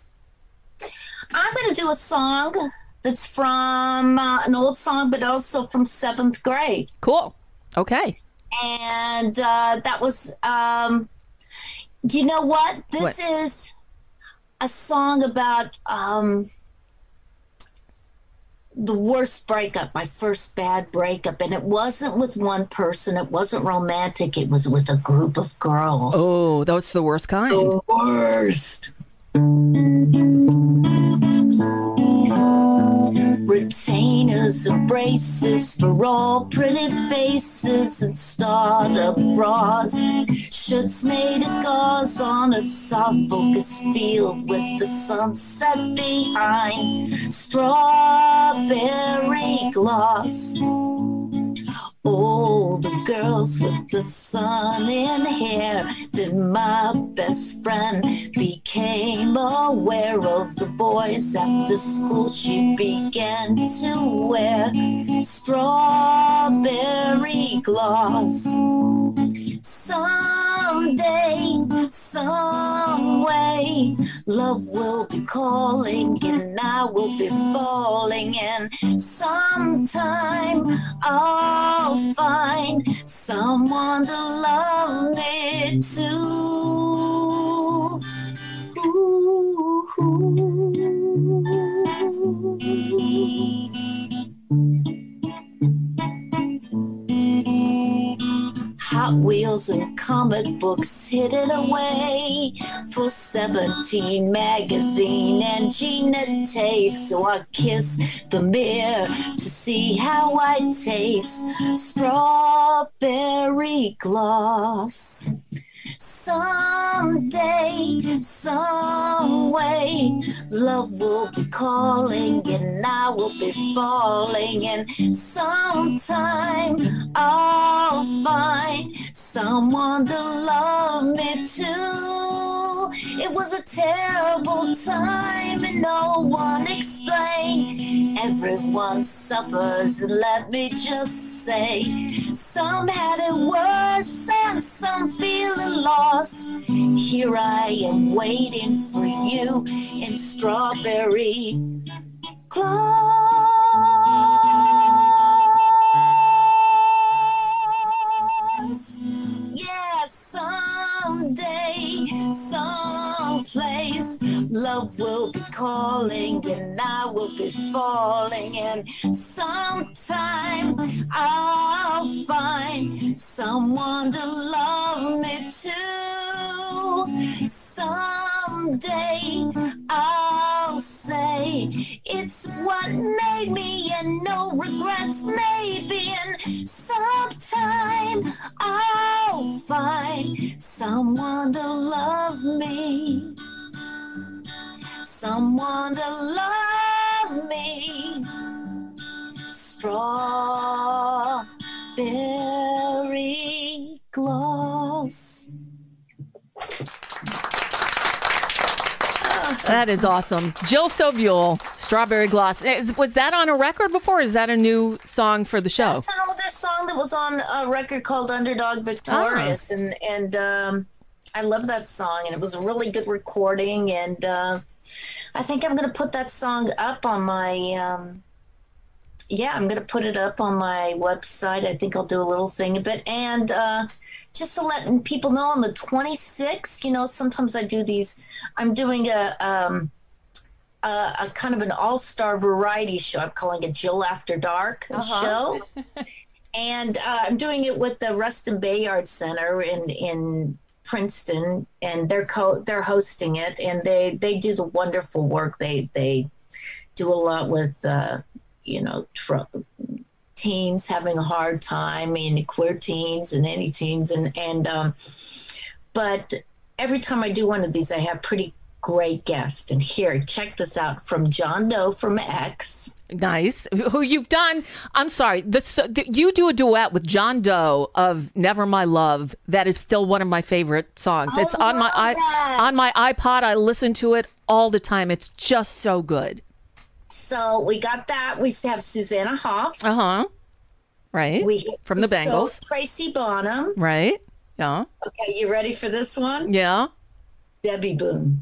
I'm going to do a song that's from uh, an old song, but also from seventh grade. Cool. Okay. And uh, that was, um, you know what? This What? is a song about um, the worst breakup, my first bad breakup. And it wasn't with one person. It wasn't romantic. It was with a group of girls. Oh, that's the worst kind. The worst. Retainers and braces for all pretty faces and startup bras. Shirts made of gauze on a soft focus field with the sunset behind. Strawberry gloss. Oh, the girls with the sun in hair. Then my best friend became aware of the boys after school she began to wear. Strawberry gloss. Someday, some way, love will be calling and I will be falling, and sometime I'll find someone to love me too. Ooh, ooh. Hot Wheels and comic books hidden away for seventeen magazine and Gina taste. So I kiss the mirror to see how I taste. Strawberry gloss. Someday, some way, love will be calling and I will be falling, and sometime I'll find someone to love me too. It was a terrible time and no one explained. Everyone suffers, and let me just say, some had it worse and some feeling lost. Here I am waiting for you in strawberry gloss. Yeah, someday, someplace, love will be calling and I will be falling, and sometime I'll find someone to love me too. Someday I'll say it's what made me, and no regrets maybe, and sometime I'll find someone to love me, someone to love me. Strawberry gloss. That is awesome. Jill Sobule, Strawberry Gloss. Is, was that on a record before, or is that a new song for the show? It's an older song that was on a record called Underdog Victorious, ah. and, and um, I love that song, and it was a really good recording, and uh, I think I'm going to put that song up on my, um, yeah, I'm going to put it up on my website. I think I'll do a little thing of it, and uh, just to let people know, on the twenty-sixth, you know, sometimes I do these, I'm doing a, um, a, a kind of an all-star variety show. I'm calling it Jill After Dark uh-huh. show. And uh, I'm doing it with the Ruston Bayard Center in, in Princeton, and they're co- they're hosting it, and they, they do the wonderful work. They, they do a lot with, uh, you know, tr- teens having a hard time, I mean, queer teens and any teens. And, and um, but every time I do one of these, I have pretty great guests. And here, check this out from John Doe from X. Nice. Who you've done, I'm sorry, the, the, you do a duet with John Doe of Never My Love. That is still one of my favorite songs. I it's on my I, on my iPod. I listen to it all the time. It's just so good. So we got that. We have Susanna Hoffs. Uh huh. Right. We from the Bengals. So Tracy Bonham. Right. Yeah. Okay, you ready for this one? Yeah. Debbie Boone.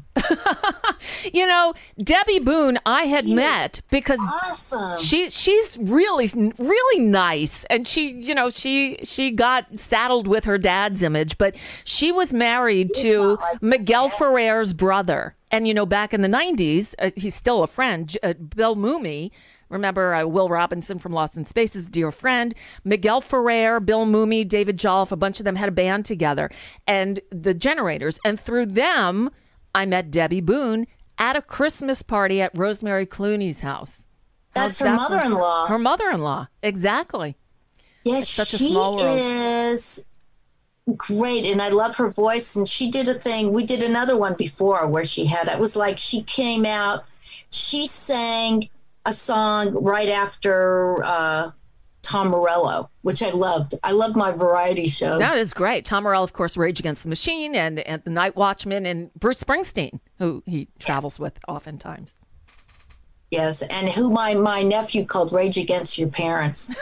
You know, Debbie Boone, I had She's met because awesome. she she's really really nice, and she you know she she got saddled with her dad's image, but she was married He's to like Miguel that. Ferrer's brother, and you know back in the nineties, uh, he's still a friend, uh, Bill Mumy. Remember uh, Will Robinson from Lost in Space's dear friend, Miguel Ferrer, Bill Mumy, David Jolliffe, a bunch of them had a band together, and the Generators. And through them, I met Debbie Boone at a Christmas party at Rosemary Clooney's house. That's How's her that mother-in-law. Her mother-in-law, exactly. Yes, such she a small world. is great, and I love her voice. And she did a thing. We did another one before where she had, it was like she came out, she sang a song right after uh, Tom Morello, which I loved. I love my variety shows. That is great. Tom Morello, of course, Rage Against the Machine, and, and The Night Watchman, and Bruce Springsteen, who he travels with oftentimes. Yes, and who my, my nephew called Rage Against Your Parents.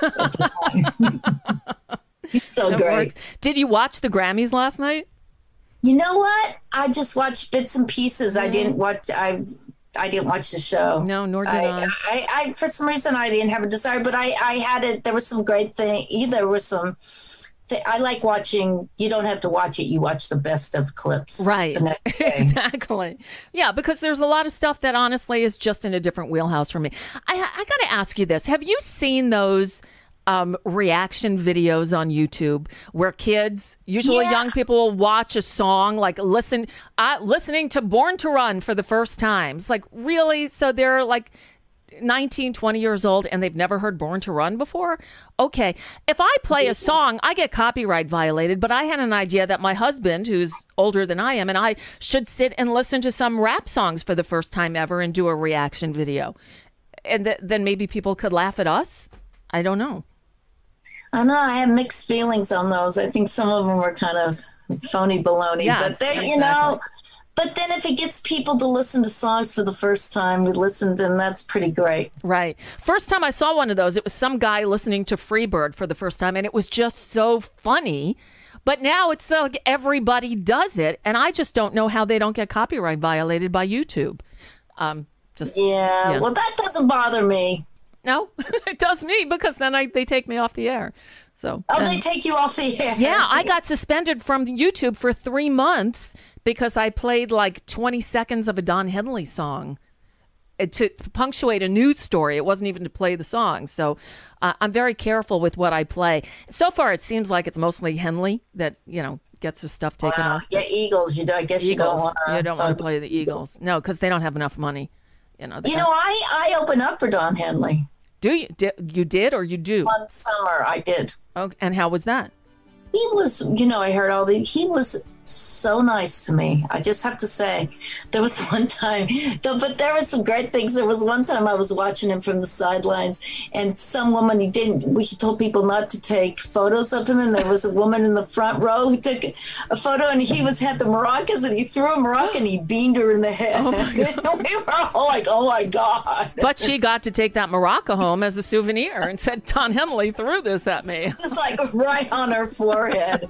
He's so that great. Works. Did you watch the Grammys last night? You know what? I just watched bits and pieces. Mm-hmm. I didn't watch. I I didn't watch the show. No, nor did I. I, I, I for some reason, I didn't have a desire, but I, I had it. There was some great thing. There was some. Th- I like watching. You don't have to watch it. You watch the best of clips. Right. Exactly. Yeah, because there's a lot of stuff that honestly is just in a different wheelhouse for me. I, I got to ask you this: have you seen those um, reaction videos on YouTube where kids, usually yeah. young people, will watch a song, like listen, uh, listening to Born to Run for the first time? It's like, really? So they're like nineteen, twenty years old and they've never heard Born to Run before? Okay. If I play a song, I get copyright violated, but I had an idea that my husband, who's older than I am, and I should sit and listen to some rap songs for the first time ever and do a reaction video. And th- then maybe people could laugh at us. I don't know. I know. I have mixed feelings on those. I think some of them are kind of phony baloney, yes, but they, exactly. you know, but then if it gets people to listen to songs for the first time, we listen, then that's pretty great. Right. First time I saw one of those, it was some guy listening to Freebird for the first time, and it was just so funny. But now it's like everybody does it, and I just don't know how they don't get copyright violated by YouTube. Um, just yeah, yeah. Well, that doesn't bother me. No, it does me, because then I, they take me off the air. So oh, um, they take you off the air. Yeah, I got suspended from YouTube for three months because I played like twenty seconds of a Don Henley song. to punctuate a news story. It wasn't even to play the song. So uh, I'm very careful with what I play. So far, it seems like it's mostly Henley that, you know, gets his stuff taken Wow. off. Yeah, Eagles. You do, I guess Eagles. you don't want to. You don't want to play the Eagles. No, because they don't have enough money. You know, You know, I, I opened up for Don Henley. do you? Did, you did or you do? One summer, I did. Okay. And how was that? He was, you know, I heard all the, he was so nice to me. I just have to say, there was one time, though, but there were some great things. There was one time I was watching him from the sidelines, and some woman, he didn't, we told people not to take photos of him, and there was a woman in the front row who took a photo, and he was had the maracas, and he threw a maraca, and he beamed her in the head. Oh we were all like, oh my God. But she got to take that maraca home as a souvenir and said, Don Henley threw this at me. It was like right on her forehead.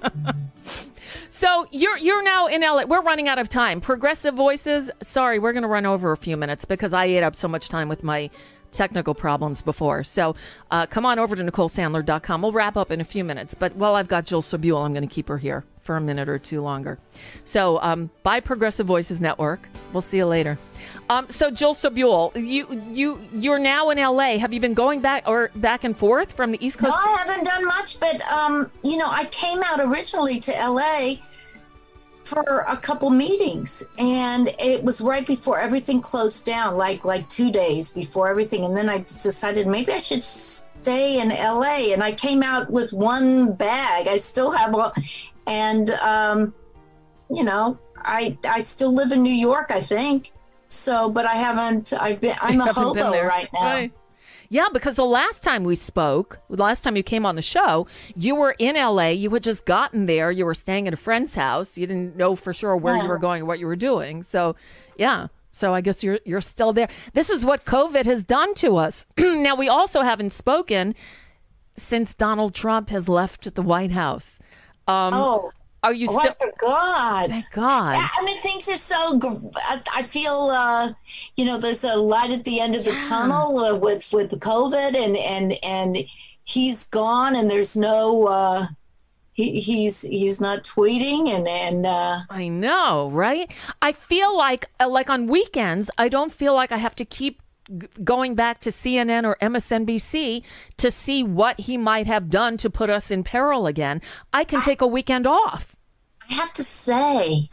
So you're you're now in L A. We're running out of time. Progressive Voices. Sorry, we're going to run over a few minutes because I ate up so much time with my technical problems before. So uh, come on over to Nicole Sandler dot com. We'll wrap up in a few minutes. But while I've got Jill Sobule, I'm going to keep her here for a minute or two longer. So um, bye, Progressive Voices Network. We'll see you later. Um, so Jill Sobule, you you you're now in L A. Have you been going back or back and forth from the East Coast? No, I haven't done much, but um, you know, I came out originally to L A for a couple meetings, and it was right before everything closed down, like like two days before everything, and then I decided maybe I should stay in L A, and I came out with one bag. I still have one, and um, you know, I I still live in New York, I think. So, but I haven't. I've been. I'm a hobo right now. Right. Yeah, because the last time we spoke, the last time you came on the show, you were in L A. You had just gotten there. You were staying at a friend's house. You didn't know for sure where Yeah. you were going or what you were doing. So, yeah. So I guess you're you're still there. This is what COVID has done to us. Now, we also haven't spoken since Donald Trump has left the White House. Um, oh. Are you oh, still? I forgot. Thank God. Yeah, I mean, things are so. gr- I, I feel, uh, you know, there's a light at the end of the Yeah. tunnel uh, with with the COVID, and and and he's gone, and there's no. Uh, he he's he's not tweeting, and and. Uh, I know, right? I feel like uh, like on weekends, I don't feel like I have to keep g- going back to C N N or M S N B C to see what he might have done to put us in peril again. I can take a weekend off. I have to say,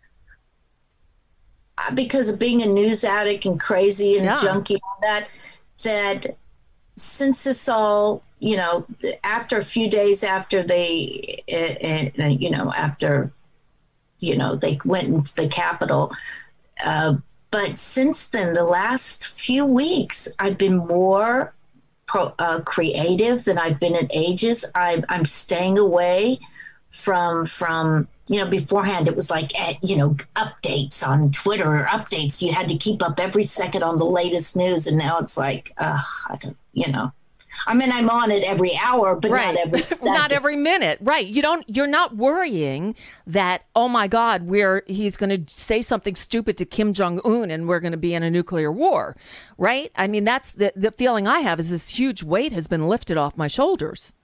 uh, because of being a news addict and crazy and Yeah. junkie, and all that, that since this all, you know, after a few days after they, uh, uh, you know, after, you know, they went into the Capitol, uh, but since then, the last few weeks, I've been more pro, uh, creative than I've been in ages. I'm, I'm staying away from from you know, beforehand it was like, eh, you know, updates on Twitter or updates. You had to keep up every second on the latest news. And now it's like, uh, I don't, you know, I mean, I'm on it every hour, but Right. not every Not every minute. Right. You don't, you're not worrying that, oh my God, we're, he's going to say something stupid to Kim Jong-un and we're going to be in a nuclear war. Right. I mean, that's the, the feeling I have is this huge weight has been lifted off my shoulders.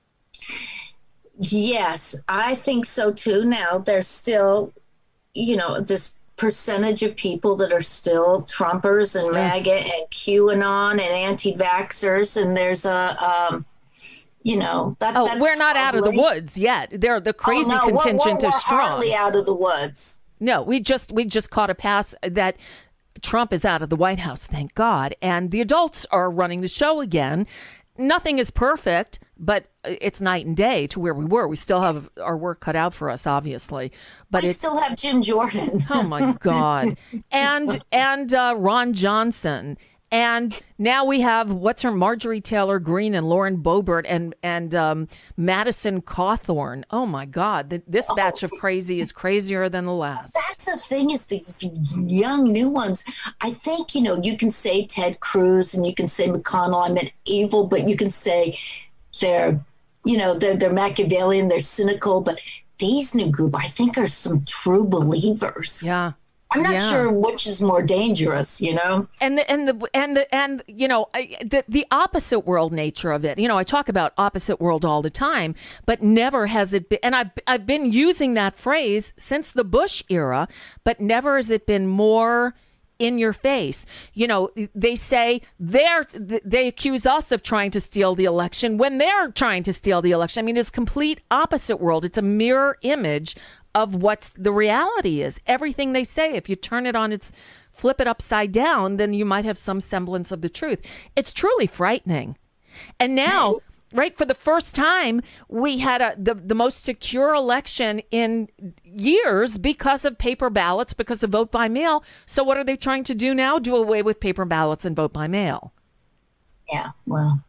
Yes, I think so too. Now there's still, you know, this percentage of people that are still Trumpers and MAGA and QAnon and anti-vaxxers, and there's a, um, you know, that. Oh, that's we're not out of the troubling. woods yet. They're the crazy oh, no, we're- contingent we're, is we're strong. hardly out of the woods. No, we just we just caught a pass that Trump is out of the White House, thank God, and the adults are running the show again. Nothing is perfect, but it's night and day to where we were. We still have our work cut out for us, obviously. But I it's, still have Jim Jordan. oh my God, and and uh, Ron Johnson, and now we have what's her Marjorie Taylor Greene and Lauren Boebert and and um, Madison Cawthorn. Oh my God, the, this batch of crazy is crazier than the last. That's the thing is these young new ones. I think, you know, you can say Ted Cruz and you can say McConnell, I meant evil, but you can say they're, you know, they're, they're Machiavellian, they're cynical, but these new group, I think, are some true believers. Yeah. I'm not Yeah. sure which is more dangerous, you know? And the and the and the and you know I, the the opposite world nature of it. You know, I talk about opposite world all the time, but never has it been. And I've I've been using that phrase since the Bush era, but never has it been more in your face. You know, they say they're, they accuse us of trying to steal the election when they're trying to steal the election. I mean, it's complete opposite world. It's a mirror image of what the reality is. Everything they say, if you turn it on its, flip it upside down, then you might have some semblance of the truth. It's truly frightening. And now, right, for the first time, we had a, the, the most secure election in years because of paper ballots, because of vote by mail. So what are they trying to do now? Do away with paper ballots and vote by mail. Yeah, well.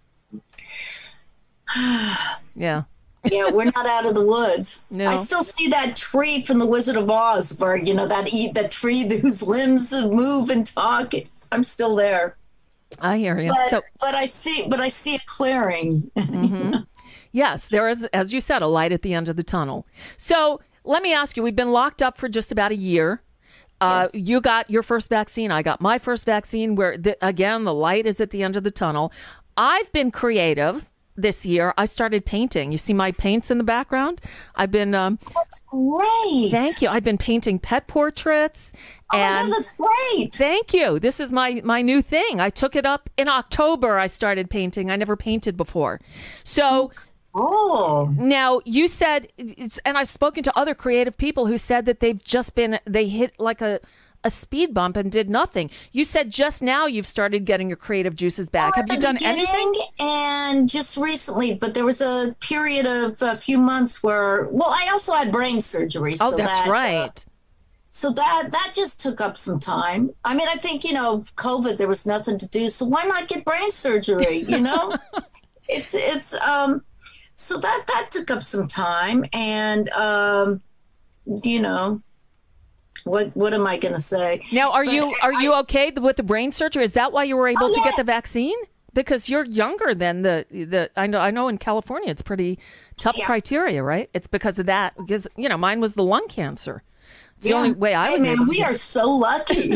yeah. Yeah, we're not out of the woods. No. I still see that tree from the Wizard of Oz where, you know, that that tree whose limbs move and talk. I'm still there. I hear you. But, so, but I see, but I see it clearing. Mm-hmm. Yes, there is, as you said, a light at the end of the tunnel. So let me ask you: we've been locked up for just about a year. Uh, yes. You got your first vaccine. I got my first vaccine. Where the, again, the light is at the end of the tunnel. I've been creative this year. I started painting. You see my paints in the background? I've been um That's great. Thank you. I've been painting pet portraits. Oh and my God, that's great. Thank you. This is my my new thing. I took it up in October. I started painting. I never painted before. So oh. Now you said, it's, and I've spoken to other creative people who said that they've just been, they hit like a a speed bump and did nothing. You said just now you've started getting your creative juices back. Well, Have you done anything? And just recently, but there was a period of a few months where, well, I also had brain surgery. Oh, so that's that, right. Uh, so that that just took up some time. I mean, I think, you know, COVID, there was nothing to do. So why not get brain surgery? You know, it's it's um. So that that took up some time, and um, you know. What what am I going to say? Now, are but you are I, you okay with the brain surgery? Is that why you were able oh, to yeah. get the vaccine? Because you're younger than the the I know I know in California it's pretty tough yeah. criteria, right? It's because of that. Because you know mine was the lung cancer. It's yeah. the only way I hey, was man, able to we get are so lucky.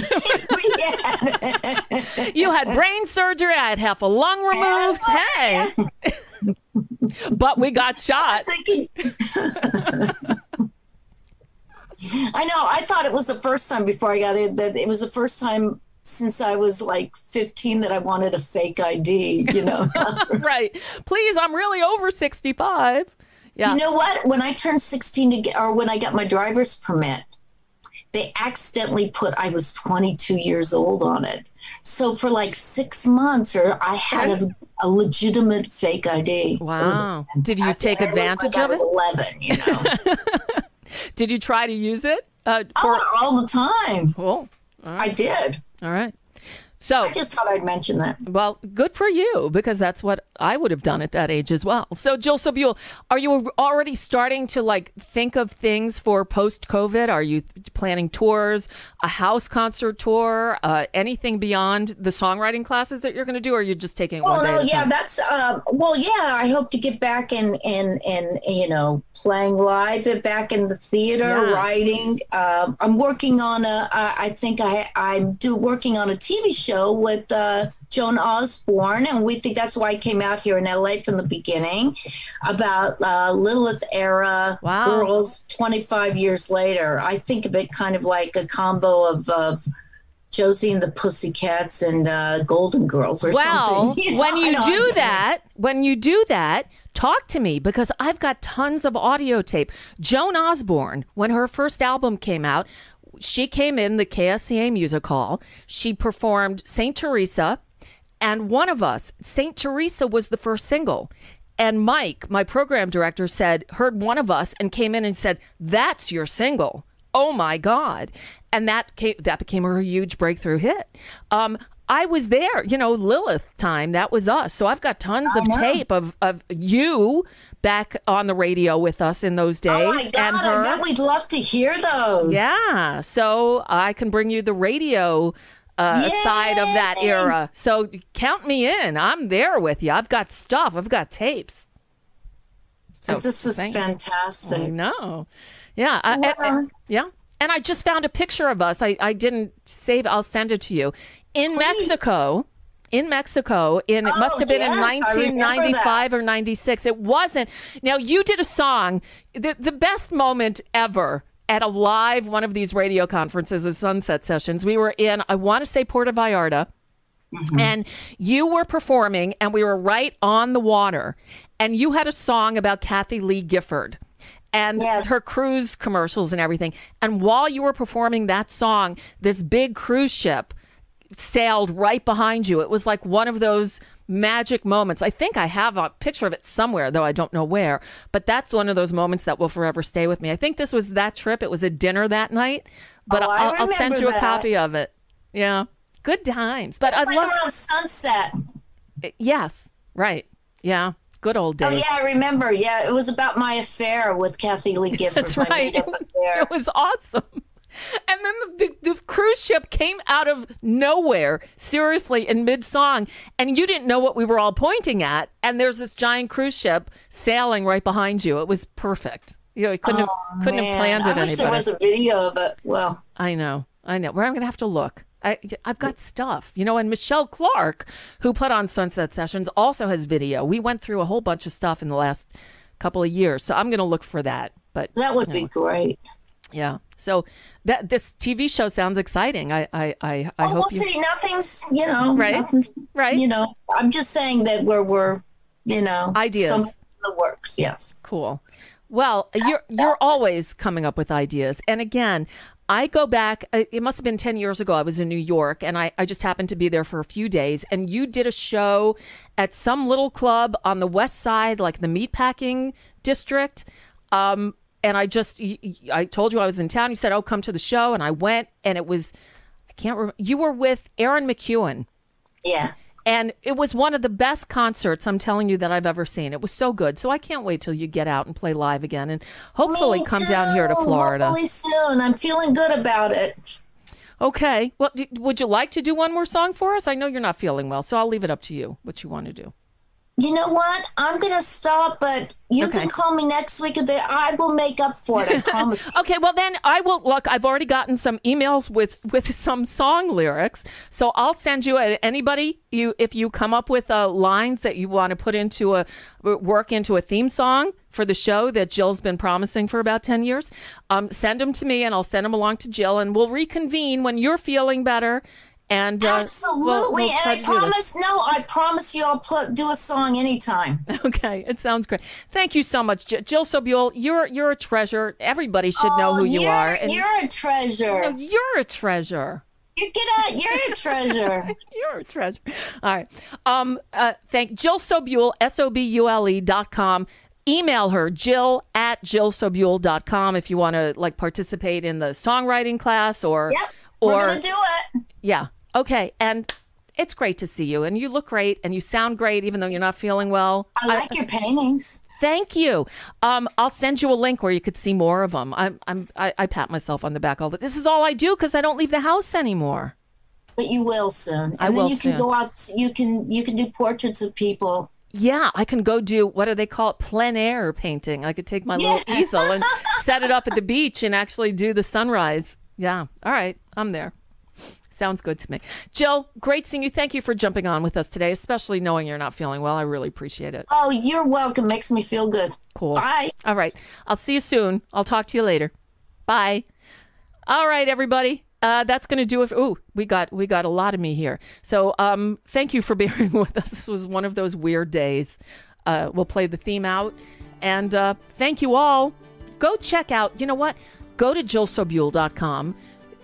You had brain surgery. I had half a lung removed. Hey, but we got shot. I know. I thought it was the first time before I got it that it was the first time since I was like fifteen that I wanted a fake I D, you know. Right. Please, I'm really over sixty-five. Yeah. You know what? When I turned sixteen to get, or when I got my driver's permit, they accidentally put I was twenty-two years old on it. So for like six months, or I had a, a legitimate fake I D. Wow. Did you take advantage like of I it? was eleven, you know. Did you try to use it? Uh, for- oh, all the time. Cool. All right. I did. All right. So I just thought I'd mention that. Well, good for you, because that's what I would have done at that age as well. So, Jill Sobule, are you already starting to like think of things for post-COVID? Are you planning tours, a house concert tour, uh, anything beyond the songwriting classes that you're going to do, or are you just taking it well, one day no, at a yeah, time? that's uh, well, yeah. I hope to get back in in in you know playing live, back in the theater, Yes. writing. Um, I'm working on a. Uh, I think I I'm do working on a T V show with uh, Joan Osborne, and we think that's why I came out here in L A from the beginning, about uh, Lilith era Wow. girls twenty-five years later. I think of it kind of like a combo of. of Josie and the Pussycats and uh, Golden Girls or well, something. You know, when you I know, do I'm just- that, when you do that, talk to me, because I've got tons of audio tape. Joan Osborne, when her first album came out, she came in the K S C A Music Hall. She performed Saint Teresa, and One of Us. Saint Teresa was the first single. And Mike, my program director, said, heard One of Us and came in and said, "That's your single." Oh my God. And that came, that became her huge breakthrough hit. Um, I was there, you know, Lilith time, that was us. So I've got tons I of know. tape of, of you back on the radio with us in those days. Oh my God, and her. I bet we'd love to hear those. Yeah. So I can bring you the radio uh, side of that Yay. era. So count me in. I'm there with you. I've got stuff. I've got tapes. So This is thank- fantastic. I know. Yeah. I- I- Well- I- yeah. And I just found a picture of us. I, I didn't save. I'll send it to you. In Please. Mexico. In Mexico. In it Oh, must have been yes, I in remember nineteen ninety-five that. or ninety-six. It wasn't. Now you did a song. The the best moment ever. at a live one of these radio conferences, a Sunset Sessions. We were in, I want to say, Puerto Vallarta. Mm-hmm. And you were performing, and we were right on the water. And you had a song about Kathy Lee Gifford and yes. her cruise commercials and everything. And while you were performing that song, this big cruise ship sailed right behind you. It was like one of those magic moments. I think I have a picture of it somewhere, though I don't know where. But that's one of those moments that will forever stay with me. I think this was that trip. It was a dinner that night. But oh, I'll, I'll send you that. a copy of it. Yeah. Good times. But I like love around sunset. Yes. Right. Yeah. Good old days. Oh, yeah, I remember. Yeah, it was about my affair with Kathy Lee Gifford. That's right. It was, it was awesome. And then the, the, the cruise ship came out of nowhere, seriously, in mid-song, and you didn't know what we were all pointing at, and there's this giant cruise ship sailing right behind you. It was perfect. You know, you couldn't, oh, have, couldn't have planned it I wish anybody. there was a video of it. Well, I know. I know. Where I'm going to have to look. I, I've got stuff, you know, and Michelle Clark, who put on Sunset Sessions, also has video. We went through a whole bunch of stuff in the last couple of years, so I'm going to look for that. But that would you know, be great. Yeah. So that this T V show sounds exciting. I I I, I oh, hope we'll you see. Nothing's you know right, nothing's, right. You know, I'm just saying that we're we're you know ideas some in the works. Yes. Cool. Well, you're you're always coming up with ideas, and again. I go back, it must have been ten years ago, I was in New York, and I, I just happened to be there for a few days, and you did a show at some little club on the west side, like the meatpacking district, um, and I just, I told you I was in town, you said, oh, come to the show, and I went, and it was, I can't remember, you were with Aaron McEwen. Yeah. And it was one of the best concerts, I'm telling you, that I've ever seen. It was so good. So I can't wait till you get out and play live again and hopefully Me come too. down here to Florida. Hopefully soon. I'm feeling good about it. Okay. Well, d- would you like to do one more song for us? I know you're not feeling well, so I'll leave it up to you what you want to do. You know what? I'm going to stop, but you okay. can call me next week. And I will make up for it. I promise. Okay, well, then I will look. I've already gotten some emails with, with some song lyrics. So I'll send you a, anybody, you if you come up with uh, lines that you want to put into a work into a theme song for the show that Jill's been promising for about ten years, um, send them to me and I'll send them along to Jill and we'll reconvene when you're feeling better. And uh, absolutely, we'll, we'll and I promise. No, I promise you, I'll put, do a song anytime. Okay, it sounds great. Thank you so much, J- Jill Sobule. You're you're a treasure. Everybody should oh, know who you you're, are. And you're a treasure. You know, you're a treasure. You get out. You're a treasure. You're a treasure. All right. Um. Uh. Thank Jill Sobule. S O B U L E dot com. Email her, Jill at Jill Sobule dot com if you want to like participate in the songwriting class or yep, or we're gonna do it. Yeah. Okay, and it's great to see you, and you look great, and you sound great, even though you're not feeling well. I like I, your paintings. Thank you. Um, I'll send you a link where you could see more of them. I'm, I'm, I, I pat myself on the back all the. This is all I do because I don't leave the house anymore. But you will soon, and I then will you can soon. go out. You can you can do portraits of people. Yeah, I can go do, what do they call it, plein air painting. I could take my yeah. little easel and set it up at the beach and actually do the sunrise. Yeah. All right. I'm there. Sounds good to me. Jill, great seeing you. Thank you for jumping on with us today, especially knowing you're not feeling well. I really appreciate it. Oh, you're welcome. Makes me feel good. Cool. Bye. All right. I'll see you soon. I'll talk to you later. Bye. All right, everybody. Uh, that's going to do it. Ooh, we got we got a lot of me here. So um, thank you for bearing with us. This was one of those weird days. Uh, we'll play the theme out. And uh, thank you all. Go check out, you know what? Go to Jill Sobule dot com.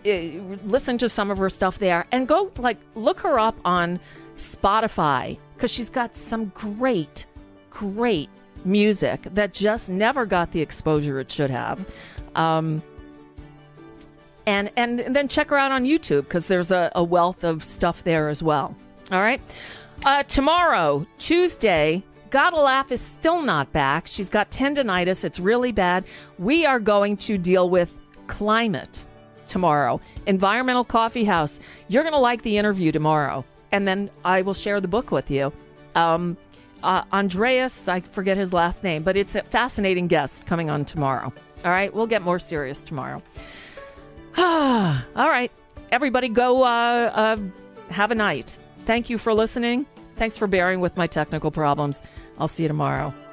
Listen to some of her stuff there and go like look her up on Spotify because she's got some great, great music that just never got the exposure it should have. Um, and, and and then check her out on YouTube because there's a, a wealth of stuff there as well. All right. Uh, tomorrow, Tuesday, Gotta Laugh is still not back. She's got tendonitis. It's really bad. We are going to deal with climate tomorrow. Environmental Coffee House. You're going to like the interview tomorrow. And then I will share the book with you. Um, uh, Andreas, I forget his last name, but it's a fascinating guest coming on tomorrow. All right. We'll get more serious tomorrow. All right. Everybody go uh, uh, have a night. Thank you for listening. Thanks for bearing with my technical problems. I'll see you tomorrow.